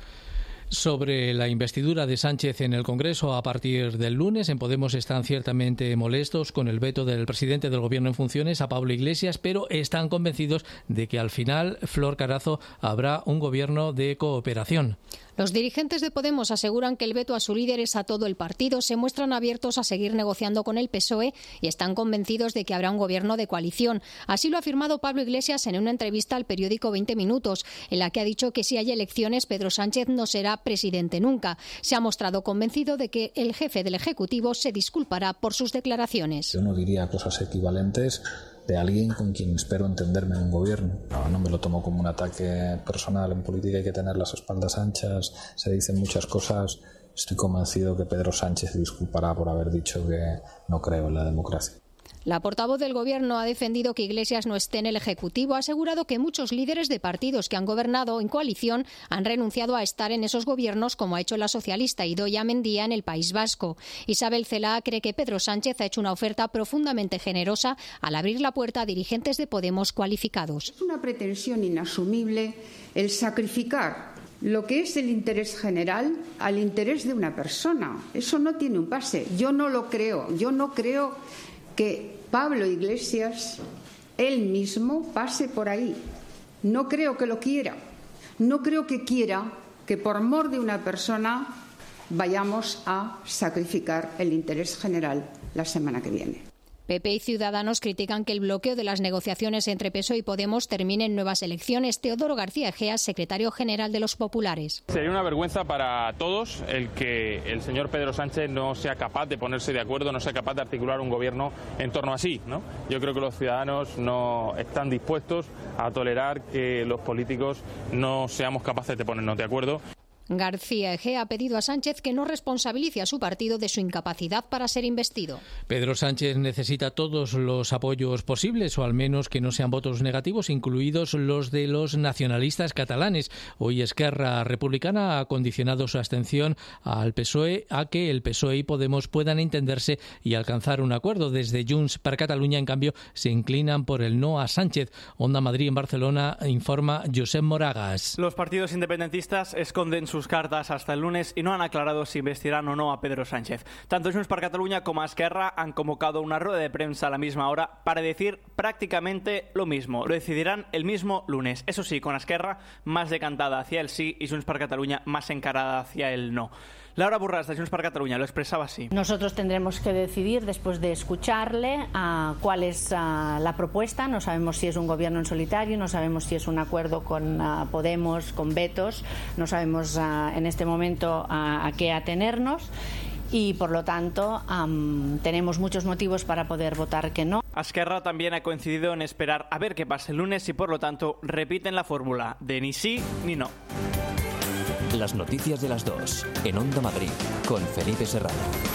Sobre la investidura de Sánchez en el Congreso a partir del lunes, en Podemos están ciertamente molestos con el veto del presidente del Gobierno en funciones, a Pablo Iglesias, pero están convencidos de que al final, Flor Carazo, habrá un gobierno de cooperación. Los dirigentes de Podemos aseguran que el veto a su líder es a todo el partido, se muestran abiertos a seguir negociando con el P S O E y están convencidos de que habrá un gobierno de coalición. Así lo ha afirmado Pablo Iglesias en una entrevista al periódico veinte minutos, en la que ha dicho que si hay elecciones, Pedro Sánchez no será presidente nunca. Se ha mostrado convencido de que el jefe del Ejecutivo se disculpará por sus declaraciones. Yo no diría cosas equivalentes de alguien con quien espero entenderme en un gobierno. No, no me lo tomo como un ataque personal. En política hay que tener las espaldas anchas, se dicen muchas cosas. Estoy convencido que Pedro Sánchez se disculpará por haber dicho que no creo en la democracia. La portavoz del Gobierno ha defendido que Iglesias no esté en el Ejecutivo. Ha asegurado que muchos líderes de partidos que han gobernado en coalición han renunciado a estar en esos gobiernos, como ha hecho la socialista Idoia Mendia en el País Vasco. Isabel Celaá cree que Pedro Sánchez ha hecho una oferta profundamente generosa al abrir la puerta a dirigentes de Podemos cualificados. Es una pretensión inasumible el sacrificar lo que es el interés general al interés de una persona. Eso no tiene un pase. Yo no lo creo. Yo no creo que Pablo Iglesias, él mismo, pase por ahí. No creo que lo quiera. No creo que quiera que por mor de una persona vayamos a sacrificar el interés general la semana que viene. P P y Ciudadanos critican que el bloqueo de las negociaciones entre P S O E y Podemos termine en nuevas elecciones. Teodoro García Egea, secretario general de los Populares. Sería una vergüenza para todos el que el señor Pedro Sánchez no sea capaz de ponerse de acuerdo, no sea capaz de articular un gobierno en torno a sí, ¿no? Yo creo que los ciudadanos no están dispuestos a tolerar que los políticos no seamos capaces de ponernos de acuerdo. García Egea ha pedido a Sánchez que no responsabilice a su partido de su incapacidad para ser investido. Pedro Sánchez necesita todos los apoyos posibles, o al menos que no sean votos negativos, incluidos los de los nacionalistas catalanes. Hoy Esquerra Republicana ha condicionado su abstención al P S O E a que el P S O E y Podemos puedan entenderse y alcanzar un acuerdo. Desde Junts per Catalunya, en cambio, se inclinan por el no a Sánchez. Onda Madrid en Barcelona, informa Josep Moragas. Los partidos independentistas esconden sus cartas hasta el lunes y no han aclarado si investirán o no a Pedro Sánchez. Tanto Junts per Catalunya como Esquerra han convocado una rueda de prensa a la misma hora para decir prácticamente lo mismo. Lo decidirán el mismo lunes. Eso sí, con Esquerra más decantada hacia el sí y Junts per Catalunya más encarada hacia el no. Laura Borràs, de Junts per Catalunya, lo expresaba así. Nosotros tendremos que decidir, después de escucharle, uh, cuál es uh, la propuesta. No sabemos si es un gobierno en solitario, no sabemos si es un acuerdo con uh, Podemos, con vetos, no sabemos uh, en este momento uh, a qué atenernos. y por lo tanto um, tenemos muchos motivos para poder votar que no. Esquerra también ha coincidido en esperar a ver qué pasa el lunes y por lo tanto repiten la fórmula de ni sí ni no. Las noticias de las dos en Onda Madrid con Felipe Serrano.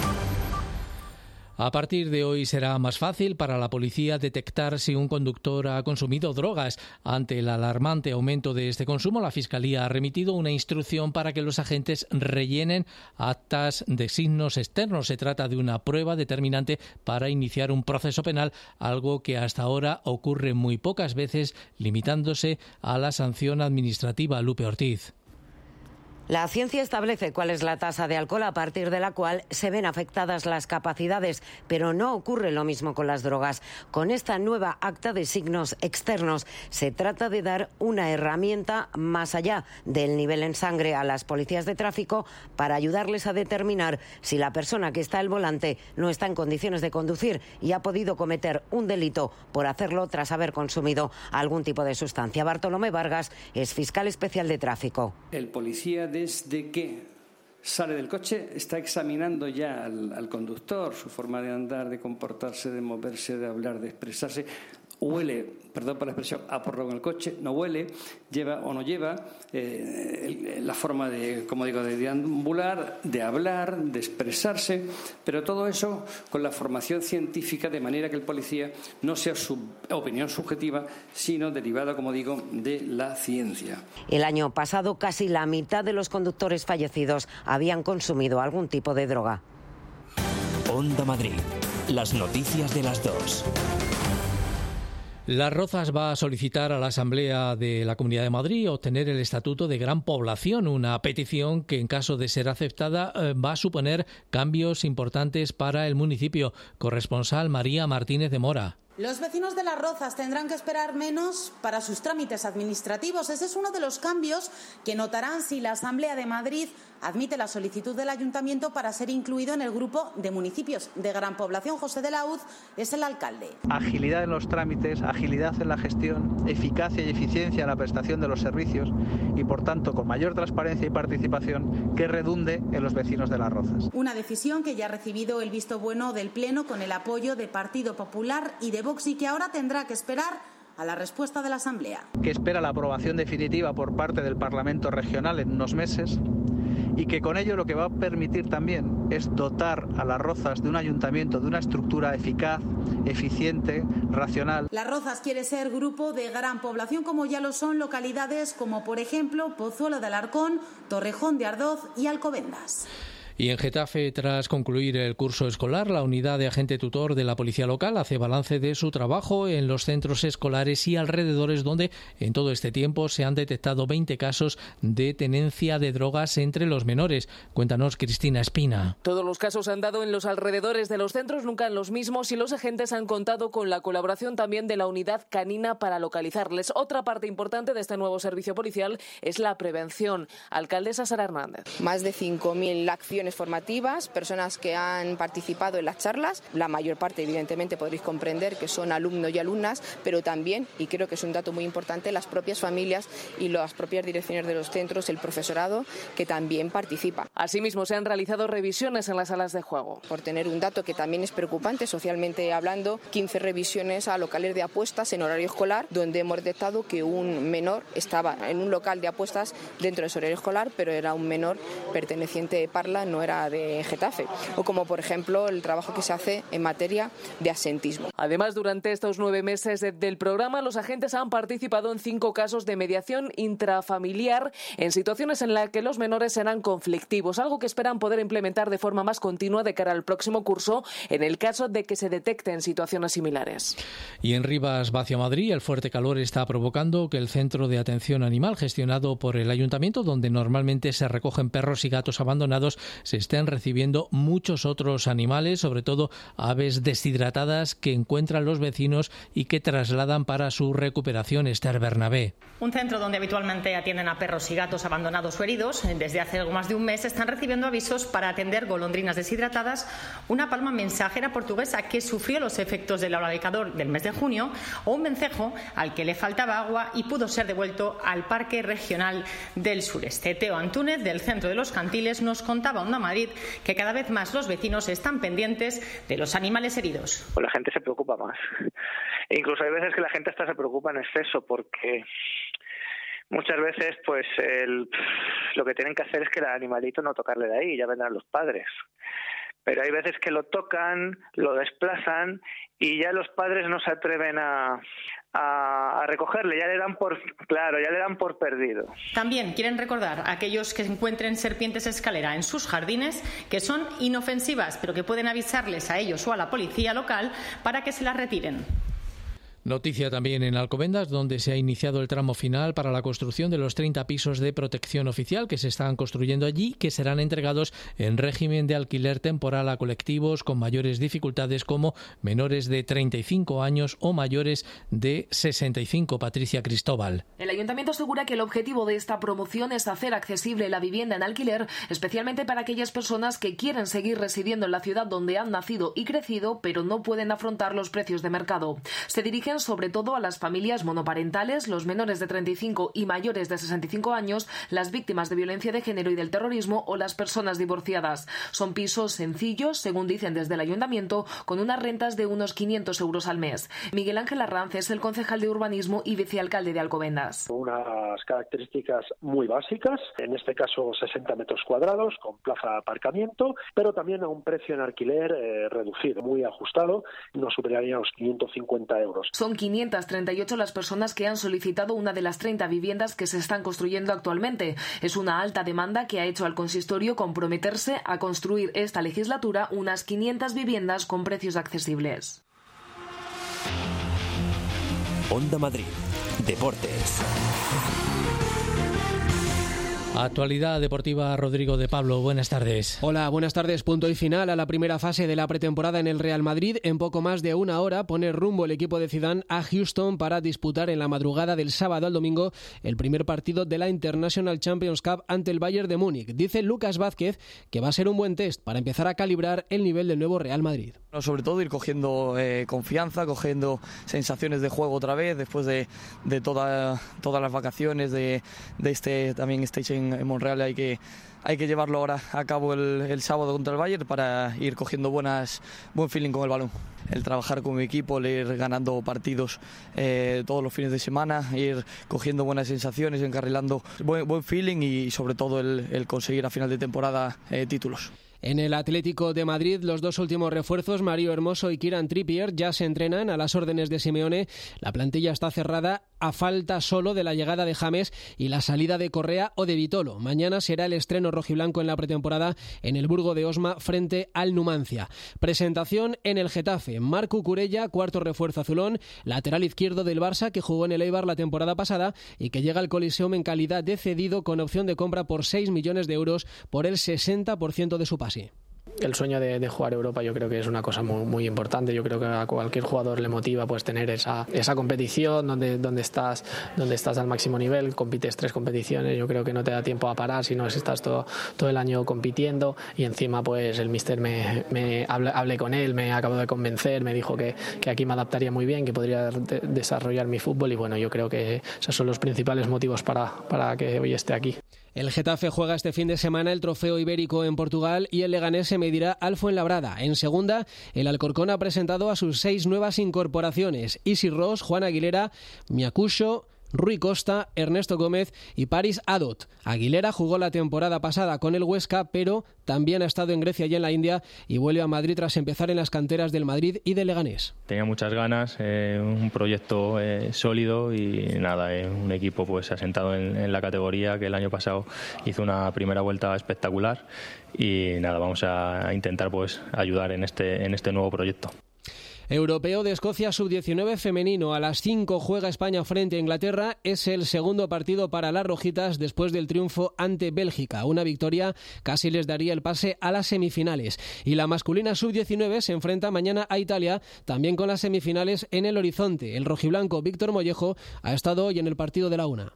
A partir de hoy será más fácil para la policía detectar si un conductor ha consumido drogas. Ante el alarmante aumento de este consumo, la Fiscalía ha remitido una instrucción para que los agentes rellenen actas de signos externos. Se trata de una prueba determinante para iniciar un proceso penal, algo que hasta ahora ocurre muy pocas veces, limitándose a la sanción administrativa. Lupe Ortiz. La ciencia establece cuál es la tasa de alcohol a partir de la cual se ven afectadas las capacidades, pero no ocurre lo mismo con las drogas. Con esta nueva acta de signos externos se trata de dar una herramienta más allá del nivel en sangre a las policías de tráfico para ayudarles a determinar si la persona que está al volante no está en condiciones de conducir y ha podido cometer un delito por hacerlo tras haber consumido algún tipo de sustancia. Bartolomé Vargas es fiscal especial de tráfico. El policía desde que sale del coche está examinando ya al, al conductor, su forma de andar, de comportarse, de moverse, de hablar, de expresarse. Huele, perdón por la expresión, a porro en el coche, no huele, lleva o no lleva, eh, la forma de, como digo, de deambular, de hablar, de expresarse, pero todo eso con la formación científica, de manera que el policía no sea su opinión subjetiva, sino derivada, como digo, de la ciencia. El año pasado casi la mitad de los conductores fallecidos habían consumido algún tipo de droga. Onda Madrid, las noticias de las dos. Las Rozas va a solicitar a la Asamblea de la Comunidad de Madrid obtener el estatuto de gran población, una petición que en caso de ser aceptada va a suponer cambios importantes para el municipio. Corresponsal María Martínez de Mora. Los vecinos de Las Rozas tendrán que esperar menos para sus trámites administrativos. Ese es uno de los cambios que notarán si la Asamblea de Madrid admite la solicitud del Ayuntamiento para ser incluido en el grupo de municipios de gran población. José de la Hoz es el alcalde. Agilidad en los trámites, agilidad en la gestión, eficacia y eficiencia en la prestación de los servicios y, por tanto, con mayor transparencia y participación que redunde en los vecinos de Las Rozas. Una decisión que ya ha recibido el visto bueno del Pleno con el apoyo de Partido Popular y de Vox y que ahora tendrá que esperar a la respuesta de la Asamblea. Que espera la aprobación definitiva por parte del Parlamento Regional en unos meses y que con ello lo que va a permitir también es dotar a Las Rozas de un ayuntamiento, de una estructura eficaz, eficiente, racional. Las Rozas quiere ser grupo de gran población, como ya lo son localidades como, por ejemplo, Pozuelo de Alarcón, Torrejón de Ardoz y Alcobendas. Y en Getafe, tras concluir el curso escolar, la unidad de agente tutor de la policía local hace balance de su trabajo en los centros escolares y alrededores, donde en todo este tiempo se han detectado veinte casos de tenencia de drogas entre los menores. Cuéntanos, Cristina Espina. Todos los casos se han dado en los alrededores de los centros, nunca en los mismos, y los agentes han contado con la colaboración también de la unidad canina para localizarles. Otra parte importante de este nuevo servicio policial es la prevención. Alcaldesa Sara Hernández. Más de cinco mil acciones formativas, personas que han participado en las charlas, la mayor parte evidentemente podréis comprender que son alumnos y alumnas, pero también, y creo que es un dato muy importante, las propias familias y las propias direcciones de los centros, el profesorado, que también participa. Asimismo, se han realizado revisiones en las salas de juego. Por tener un dato que también es preocupante socialmente hablando, quince revisiones a locales de apuestas en horario escolar, donde hemos detectado que un menor estaba en un local de apuestas dentro de su horario escolar, pero era un menor perteneciente de Parla, no era de Getafe, o como por ejemplo el trabajo que se hace en materia de absentismo. Además, durante estos nueve meses del programa, los agentes han participado en cinco casos de mediación intrafamiliar en situaciones en las que los menores serán conflictivos, algo que esperan poder implementar de forma más continua de cara al próximo curso en el caso de que se detecten situaciones similares. Y en Rivas Vacio Madrid, el fuerte calor está provocando que el centro de atención animal gestionado por el ayuntamiento, donde normalmente se recogen perros y gatos abandonados, se estén recibiendo muchos otros animales, sobre todo aves deshidratadas que encuentran los vecinos y que trasladan para su recuperación. Esther Bernabé. Un centro donde habitualmente atienden a perros y gatos abandonados o heridos, desde hace algo más de un mes están recibiendo avisos para atender golondrinas deshidratadas, una palma mensajera portuguesa que sufrió los efectos del ola de calor del mes de junio, o un vencejo al que le faltaba agua y pudo ser devuelto al Parque Regional del Sureste. Teo Antúnez, del Centro de los Cantiles, nos contaba una Onda Madrid que cada vez más los vecinos están pendientes de los animales heridos. Pues la gente se preocupa más. E incluso hay veces que la gente hasta se preocupa en exceso porque muchas veces pues el, lo que tienen que hacer es que el animalito no tocarle de ahí, ya vendrán los padres. Pero hay veces que lo tocan, lo desplazan y ya los padres no se atreven a, a, a recogerle, ya le dan por claro, ya le dan por perdido. También quieren recordar a aquellos que encuentren serpientes escalera en sus jardines que son inofensivas, pero que pueden avisarles a ellos o a la policía local para que se las retiren. Noticia también en Alcobendas, donde se ha iniciado el tramo final para la construcción de los treinta pisos de protección oficial que se están construyendo allí, que serán entregados en régimen de alquiler temporal a colectivos con mayores dificultades como menores de treinta y cinco años o mayores de sesenta y cinco. Patricia Cristóbal. El Ayuntamiento asegura que el objetivo de esta promoción es hacer accesible la vivienda en alquiler, especialmente para aquellas personas que quieren seguir residiendo en la ciudad donde han nacido y crecido, pero no pueden afrontar los precios de mercado. Se dirigen sobre todo a las familias monoparentales, los menores de treinta y cinco y mayores de sesenta y cinco años, las víctimas de violencia de género y del terrorismo o las personas divorciadas. Son pisos sencillos, según dicen desde el Ayuntamiento, con unas rentas de unos quinientos euros al mes. Miguel Ángel Arranz es el concejal de Urbanismo y vicealcalde de Alcobendas. Unas características muy básicas, en este caso sesenta metros cuadrados, con plaza de aparcamiento, pero también a un precio en alquiler eh, reducido, muy ajustado, no superaría los quinientos cincuenta euros. Son quinientas treinta y ocho las personas que han solicitado una de las treinta viviendas que se están construyendo actualmente. Es una alta demanda que ha hecho al consistorio comprometerse a construir esta legislatura unas quinientas viviendas con precios accesibles. Onda Madrid. Deportes. Actualidad deportiva, Rodrigo de Pablo, buenas tardes. Hola, buenas tardes. Punto y final a la primera fase de la pretemporada en el Real Madrid. En poco más de una hora pone rumbo el equipo de Zidane a Houston para disputar en la madrugada del sábado al domingo el primer partido de la International Champions Cup ante el Bayern de Múnich. Dice Lucas Vázquez que va a ser un buen test para empezar a calibrar el nivel del nuevo Real Madrid. Sobre todo ir cogiendo eh, confianza, cogiendo sensaciones de juego otra vez después de, de toda, todas las vacaciones de, de este también stage en, en Monreal. Hay que, hay que llevarlo ahora a cabo el, el sábado contra el Bayern para ir cogiendo buenas, buen feeling con el balón. El trabajar con mi equipo, el ir ganando partidos eh, todos los fines de semana, ir cogiendo buenas sensaciones, encarrilando buen, buen feeling y sobre todo el, el conseguir a final de temporada eh, títulos. En el Atlético de Madrid, los dos últimos refuerzos, Mario Hermoso y Kieran Trippier, ya se entrenan a las órdenes de Simeone. La plantilla está cerrada a falta solo de la llegada de James y la salida de Correa o de Vitolo. Mañana será el estreno rojiblanco en la pretemporada en el Burgo de Osma frente al Numancia. Presentación en el Getafe. Marc Cucurella, cuarto refuerzo azulón, lateral izquierdo del Barça que jugó en el Eibar la temporada pasada y que llega al Coliseum en calidad de cedido con opción de compra por seis millones de euros por el sesenta por ciento de su pase. El sueño de, de jugar Europa yo creo que es una cosa muy, muy importante. Yo creo que a cualquier jugador le motiva pues tener esa, esa competición donde, donde, estás, donde estás al máximo nivel, compites tres competiciones, yo creo que no te da tiempo a parar, sino si estás todo, todo el año compitiendo y encima pues el míster me, me hablé, hablé con él, me acabó de convencer, me dijo que, que aquí me adaptaría muy bien, que podría de, desarrollar mi fútbol y bueno, yo creo que esos son los principales motivos para, para que hoy esté aquí. El Getafe juega este fin de semana el Trofeo Ibérico en Portugal y el Leganés se medirá al Fuenlabrada. En segunda, el Alcorcón ha presentado a sus seis nuevas incorporaciones: Isi Ross, Juan Aguilera, Miacucho, Rui Costa, Ernesto Gómez y Paris Adot. Aguilera jugó la temporada pasada con el Huesca, pero también ha estado en Grecia y en la India y vuelve a Madrid tras empezar en las canteras del Madrid y del Leganés. Tenía muchas ganas, eh, un proyecto eh, sólido y nada, eh, un equipo pues asentado en, en la categoría que el año pasado hizo una primera vuelta espectacular y nada, vamos a, a intentar pues ayudar en este, en este nuevo proyecto. Europeo de Escocia sub diecinueve femenino. A las cinco juega España frente a Inglaterra. Es el segundo partido para las rojitas después del triunfo ante Bélgica. Una victoria casi les daría el pase a las semifinales. Y la masculina sub diecinueve se enfrenta mañana a Italia, también con las semifinales en el horizonte. El rojiblanco Víctor Mollejo ha estado hoy en el partido de la una.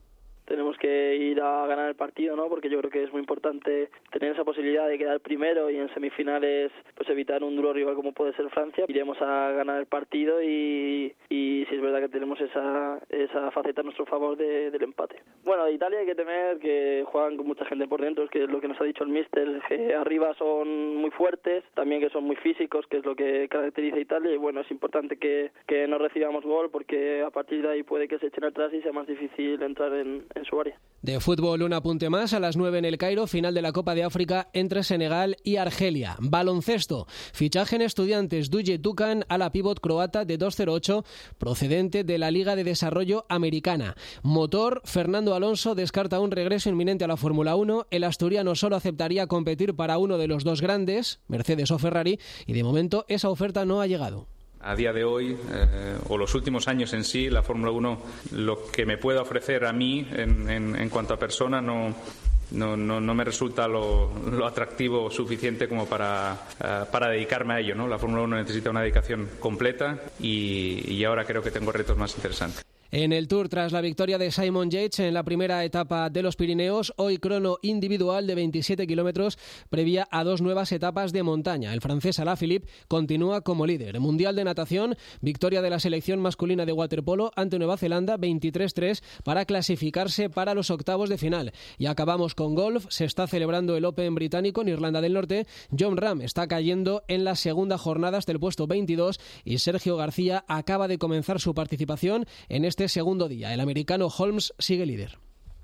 tenemos que ir a ganar el partido, ¿no? Porque yo creo que es muy importante tener esa posibilidad de quedar primero y en semifinales pues evitar un duro rival como puede ser Francia. Iremos a ganar el partido y, y si es verdad que tenemos esa esa faceta a nuestro favor de, del empate. Bueno, de Italia hay que temer que juegan con mucha gente por dentro, que es lo que nos ha dicho el míster, que arriba son muy fuertes, también que son muy físicos, que es lo que caracteriza a Italia, y bueno, es importante que, que no recibamos gol porque a partir de ahí puede que se echen atrás y sea más difícil entrar en, en su área. De fútbol, un apunte más. A las nueve en el Cairo, final de la Copa de África entre Senegal y Argelia. Baloncesto. Fichaje en Estudiantes. Duje Tucan a la pívot croata de dos cero ocho, procedente de la Liga de Desarrollo Americana. Motor. Fernando Alonso descarta un regreso inminente a la Fórmula uno. El asturiano solo aceptaría competir para uno de los dos grandes, Mercedes o Ferrari, y de momento esa oferta no ha llegado. A día de hoy, eh, o los últimos años en sí, la Fórmula uno, lo que me puede ofrecer a mí en, en, en cuanto a persona no, no, no, no me resulta lo, lo atractivo suficiente como para, uh, para dedicarme a ello, ¿no? La Fórmula uno necesita una dedicación completa y, y ahora creo que tengo retos más interesantes. En el Tour, tras la victoria de Simon Yates en la primera etapa de los Pirineos, hoy crono individual de veintisiete kilómetros previa a dos nuevas etapas de montaña. El francés Alaphilippe continúa como líder. Mundial de natación, victoria de la selección masculina de waterpolo ante Nueva Zelanda, veintitrés tres para clasificarse para los octavos de final. Y acabamos con golf. Se está celebrando el Open británico en Irlanda del Norte. Jon Rahm está cayendo en la segunda jornada hasta el puesto veintidós y Sergio García acaba de comenzar su participación en este segundo día. El americano Holmes sigue líder.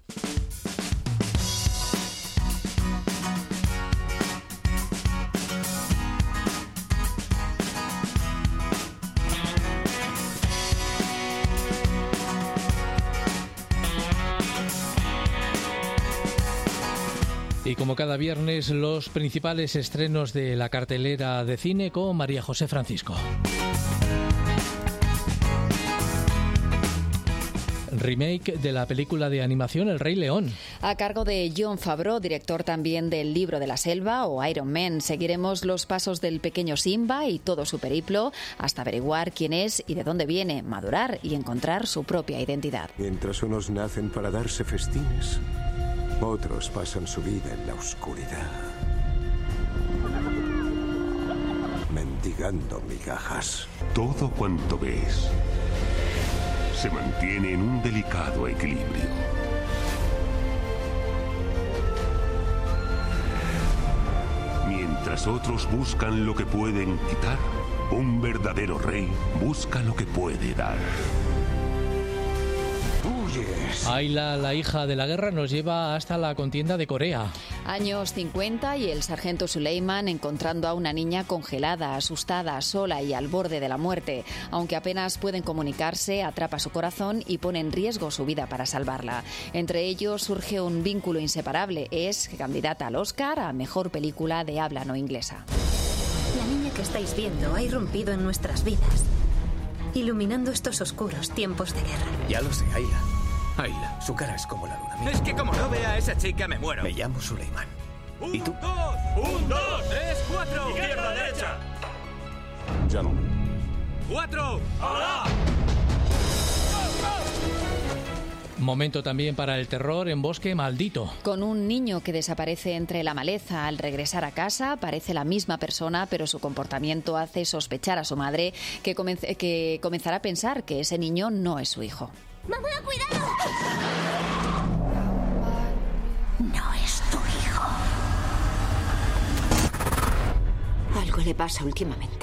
Y como cada viernes, los principales estrenos de la cartelera de cine con María José Francisco. Remake de la película de animación El Rey León. A cargo de Jon Favreau, director también del Libro de la Selva o Iron Man. Seguiremos los pasos del pequeño Simba y todo su periplo hasta averiguar quién es y de dónde viene, madurar y encontrar su propia identidad. Mientras unos nacen para darse festines, otros pasan su vida en la oscuridad, mendigando migajas. Todo cuanto ves se mantiene en un delicado equilibrio. Mientras otros buscan lo que pueden quitar, un verdadero rey busca lo que puede dar. Ayla, la hija de la guerra, nos lleva hasta la contienda de Corea. Años cincuenta y el sargento Suleiman encontrando a una niña congelada, asustada, sola y al borde de la muerte. Aunque apenas pueden comunicarse, atrapa su corazón y pone en riesgo su vida para salvarla. Entre ellos surge un vínculo inseparable. Es candidata al Oscar a Mejor Película de Habla No Inglesa. La niña que estáis viendo ha irrumpido en nuestras vidas, iluminando estos oscuros tiempos de guerra. Ya lo sé, Ayla. Ayla, su cara es como la luna. Es que como no vea a esa chica me muero. Me llamo Suleiman. ¿Y tú? Un, dos, un, dos, tres, cuatro. Izquierda, derecha. Gentlemen. Cuatro. ¡Ahora! Momento también para el terror en Bosque Maldito. Con un niño que desaparece entre la maleza al regresar a casa, parece la misma persona, pero su comportamiento hace sospechar a su madre que, comenz- que comenzará a pensar que ese niño no es su hijo. ¡Mamá, cuidado! No es tu hijo. Algo le pasa últimamente.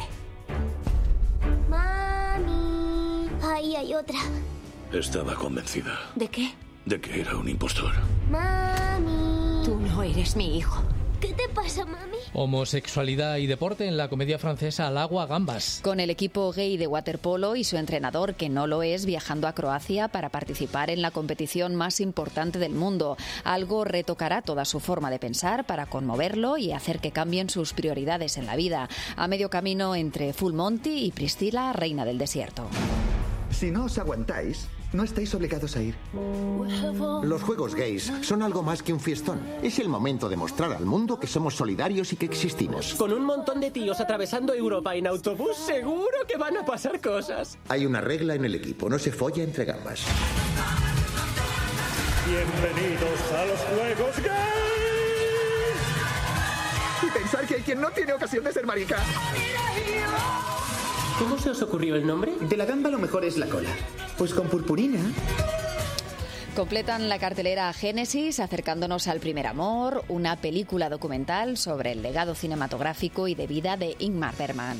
Mami, ahí hay otra. Estaba convencida. ¿De qué? De que era un impostor. Mami. Tú no eres mi hijo. ¿Qué te pasa, mami? Homosexualidad y deporte en la comedia francesa Al agua, gambas. Con el equipo gay de waterpolo y su entrenador, que no lo es, viajando a Croacia para participar en la competición más importante del mundo. Algo retocará toda su forma de pensar para conmoverlo y hacer que cambien sus prioridades en la vida. A medio camino entre Full Monty y Priscilla, reina del desierto. Si no os aguantáis, no estáis obligados a ir. Los juegos gays son algo más que un fiestón. Es el momento de mostrar al mundo que somos solidarios y que existimos. Con un montón de tíos atravesando Europa en autobús, seguro que van a pasar cosas. Hay una regla en el equipo, no se folla entre gambas. Bienvenidos a los Juegos Gays. Y pensar que hay quien no tiene ocasión de ser marica. ¿Cómo se os ocurrió el nombre? De la gamba lo mejor es la cola. Pues con purpurina. Completan la cartelera Génesis, acercándonos al primer amor, una película documental sobre el legado cinematográfico y de vida de Ingmar Bergman.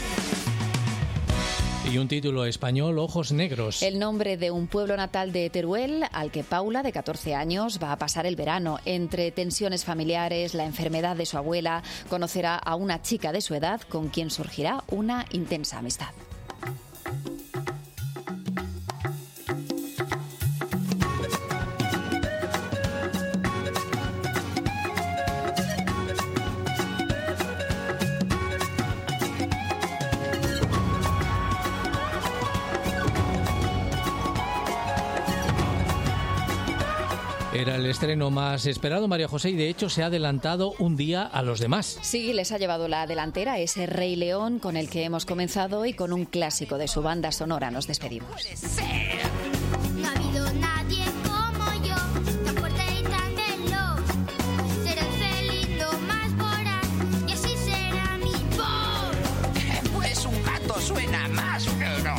Y un título español, Ojos Negros. El nombre de un pueblo natal de Teruel al que Paula, de catorce años, va a pasar el verano. Entre tensiones familiares, la enfermedad de su abuela, conocerá a una chica de su edad con quien surgirá una intensa amistad. Era el estreno más esperado, María José, y de hecho se ha adelantado un día a los demás. Sí, les ha llevado la delantera ese Rey León con el que hemos comenzado y con un clásico de su banda sonora nos despedimos. No ha habido nadie como yo, tan fuerte y tan veloz. Seré feliz lo más voraz y así será mi voz. Pues un gato suena más feroz.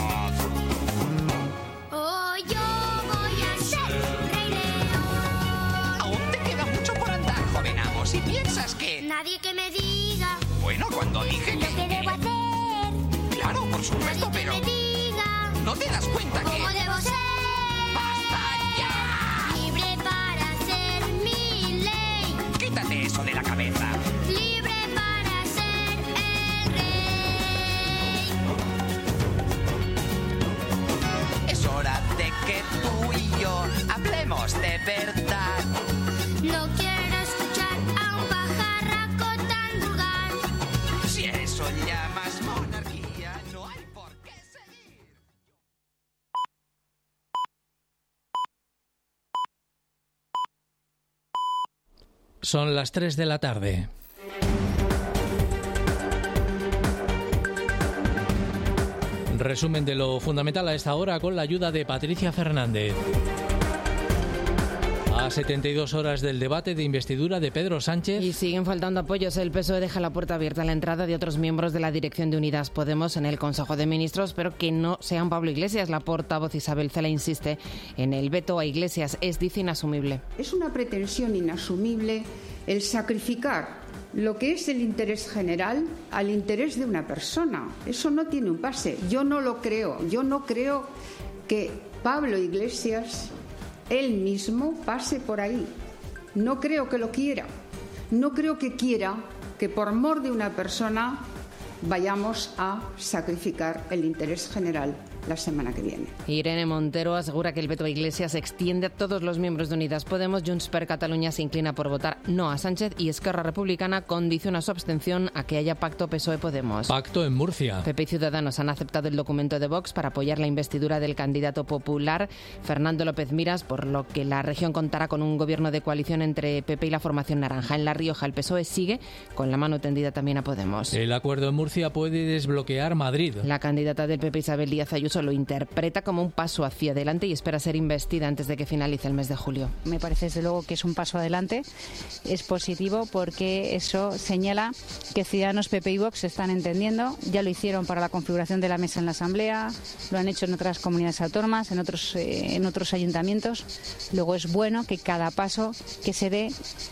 Oh, yo voy a ser Rey León. Aún te queda mucho por andar, joven amo. Si piensas que... Nadie que me diga Bueno, cuando dije que... lo que debo hacer. Claro, por supuesto, Nadie pero... que me diga ¿No te das cuenta que...? cómo debo ser. ¡Basta ya! Libre para ser mi ley. Quítate eso de la cabeza. Libre para ser el rey. Es hora de que tú y yo hablemos de verdad. No quiero escuchar a un pajarraco tan vulgar. Si eso llamas monarquía, no hay por qué seguir. Son las tres de la tarde. Resumen de lo fundamental a esta hora con la ayuda de Patricia Fernández. A setenta y dos horas del debate de investidura de Pedro Sánchez. Y siguen faltando apoyos. El P S O E deja la puerta abierta a la entrada de otros miembros de la dirección de Unidas Podemos en el Consejo de Ministros, pero que no sean Pablo Iglesias. La portavoz Isabel Cela insiste en el veto a Iglesias. Es, dice, inasumible. Es una pretensión inasumible el sacrificar lo que es el interés general al interés de una persona. Eso no tiene un pase. Yo no lo creo. Yo no creo que Pablo Iglesias él mismo pase por ahí. No creo que lo quiera. No creo que quiera que por mor de una persona vayamos a sacrificar el interés general la semana que viene. Irene Montero asegura que el veto a Iglesias se extiende a todos los miembros de Unidas Podemos. Junts per Catalunya se inclina por votar no a Sánchez y Esquerra Republicana condiciona su abstención a que haya pacto P S O E-Podemos. Pacto en Murcia. P P y Ciudadanos han aceptado el documento de Vox para apoyar la investidura del candidato popular Fernando López Miras, por lo que la región contará con un gobierno de coalición entre P P y la formación naranja. En La Rioja el P S O E sigue con la mano tendida también a Podemos. El acuerdo en Murcia puede desbloquear Madrid. La candidata del P P, Isabel Díaz Ayuso, lo interpreta como un paso hacia adelante y espera ser investida antes de que finalice el mes de julio. Me parece desde luego que es un paso adelante, es positivo porque eso señala que Ciudadanos, P P y Vox se están entendiendo. Ya lo hicieron para la configuración de la mesa en la Asamblea, lo han hecho en otras comunidades autónomas, en otros, eh, en otros ayuntamientos. Luego es bueno que cada paso que se dé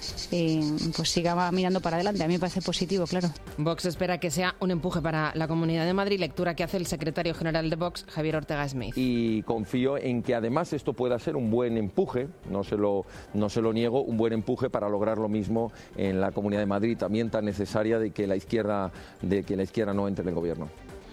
eh, pues siga mirando para adelante. A mí me parece positivo, claro. Vox espera que sea un empuje para la Comunidad de Madrid, lectura que hace el secretario general de Vox, Javier Ortega Smith. Y confío en que además esto pueda ser un buen empuje, no se lo, no se lo niego, un buen empuje para lograr lo mismo en la Comunidad de Madrid, también tan necesaria de que la izquierda, de que la izquierda no entre en el gobierno.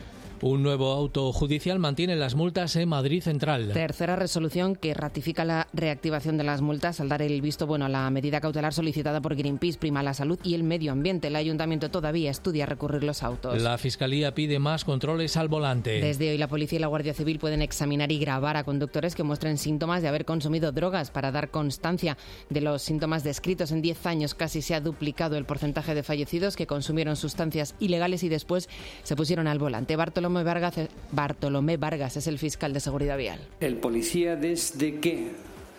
Un nuevo auto judicial mantiene las multas en Madrid Central. Tercera resolución que ratifica la reactivación de las multas al dar el visto bueno a la medida cautelar solicitada por Greenpeace, Prima la Salud y el Medio Ambiente. El Ayuntamiento todavía estudia recurrir los autos. La Fiscalía pide más controles al volante. Desde hoy la Policía y la Guardia Civil pueden examinar y grabar a conductores que muestren síntomas de haber consumido drogas para dar constancia de los síntomas descritos. En diez años casi se ha duplicado el porcentaje de fallecidos que consumieron sustancias ilegales y después se pusieron al volante. Bartolomé Vargas, Bartolomé Vargas es el fiscal de Seguridad Vial. El policía, desde que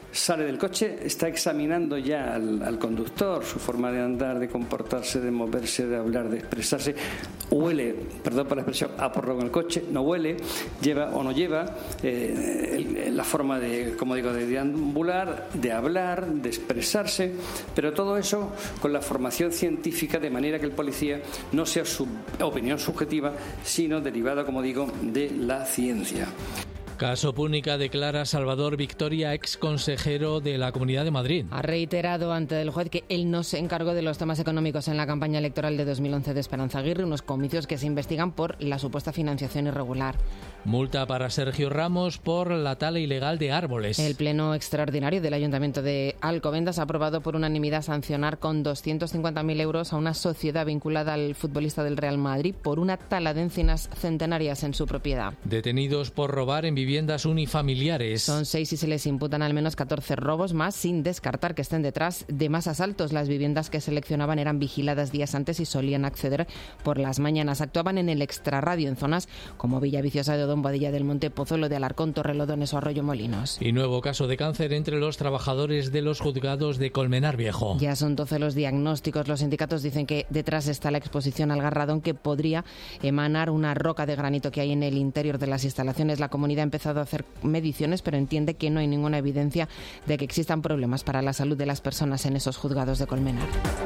Sale del coche, está examinando ya al, al conductor, su forma de andar, de comportarse, de moverse, de hablar, de expresarse. Huele, perdón por la expresión, a porro en el coche, no huele, lleva o no lleva, eh, el, la forma de, como digo, de deambular, de hablar, de expresarse, pero todo eso con la formación científica, de manera que el policía no sea su opinión subjetiva, sino derivada, como digo, de la ciencia. Caso Púnica, declara Salvador Victoria, ex consejero de la Comunidad de Madrid. Ha reiterado ante el juez que él no se encargó de los temas económicos en la campaña electoral de dos mil once de Esperanza Aguirre, unos comicios que se investigan por la supuesta financiación irregular. Multa para Sergio Ramos por la tala ilegal de árboles. El Pleno Extraordinario del Ayuntamiento de Alcobendas ha aprobado por unanimidad sancionar con doscientos cincuenta mil euros a una sociedad vinculada al futbolista del Real Madrid por una tala de encinas centenarias en su propiedad. Detenidos por robar en viviendas unifamiliares. Son seis y se les imputan al menos catorce robos más, sin descartar que estén detrás de más asaltos. Las viviendas que seleccionaban eran vigiladas días antes y solían acceder por las mañanas. Actuaban en el extrarradio en zonas como Villaviciosa de Odón, Boadilla del Monte, Pozuelo de Alarcón, Torrelodones o Arroyo Molinos. Y nuevo caso de cáncer entre los trabajadores de los juzgados de Colmenar Viejo. Ya son doce los diagnósticos. Los sindicatos dicen que detrás está la exposición al garradón, que podría emanar una roca de granito que hay en el interior de las instalaciones. La comunidad ha empezado a hacer mediciones, pero entiende que no hay ninguna evidencia de que existan problemas para la salud de las personas en esos juzgados de Colmenar.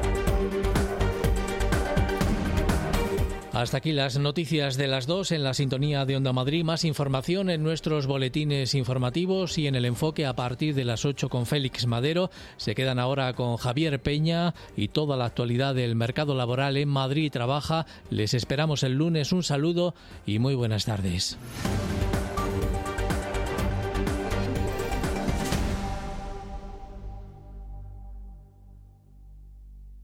Hasta aquí las noticias de las dos en la sintonía de Onda Madrid. Más información en nuestros boletines informativos y en el enfoque a partir de las ocho con Félix Madero. Se quedan ahora con Javier Peña y toda la actualidad del mercado laboral en Madrid Trabaja. Les esperamos el lunes. Un saludo y muy buenas tardes.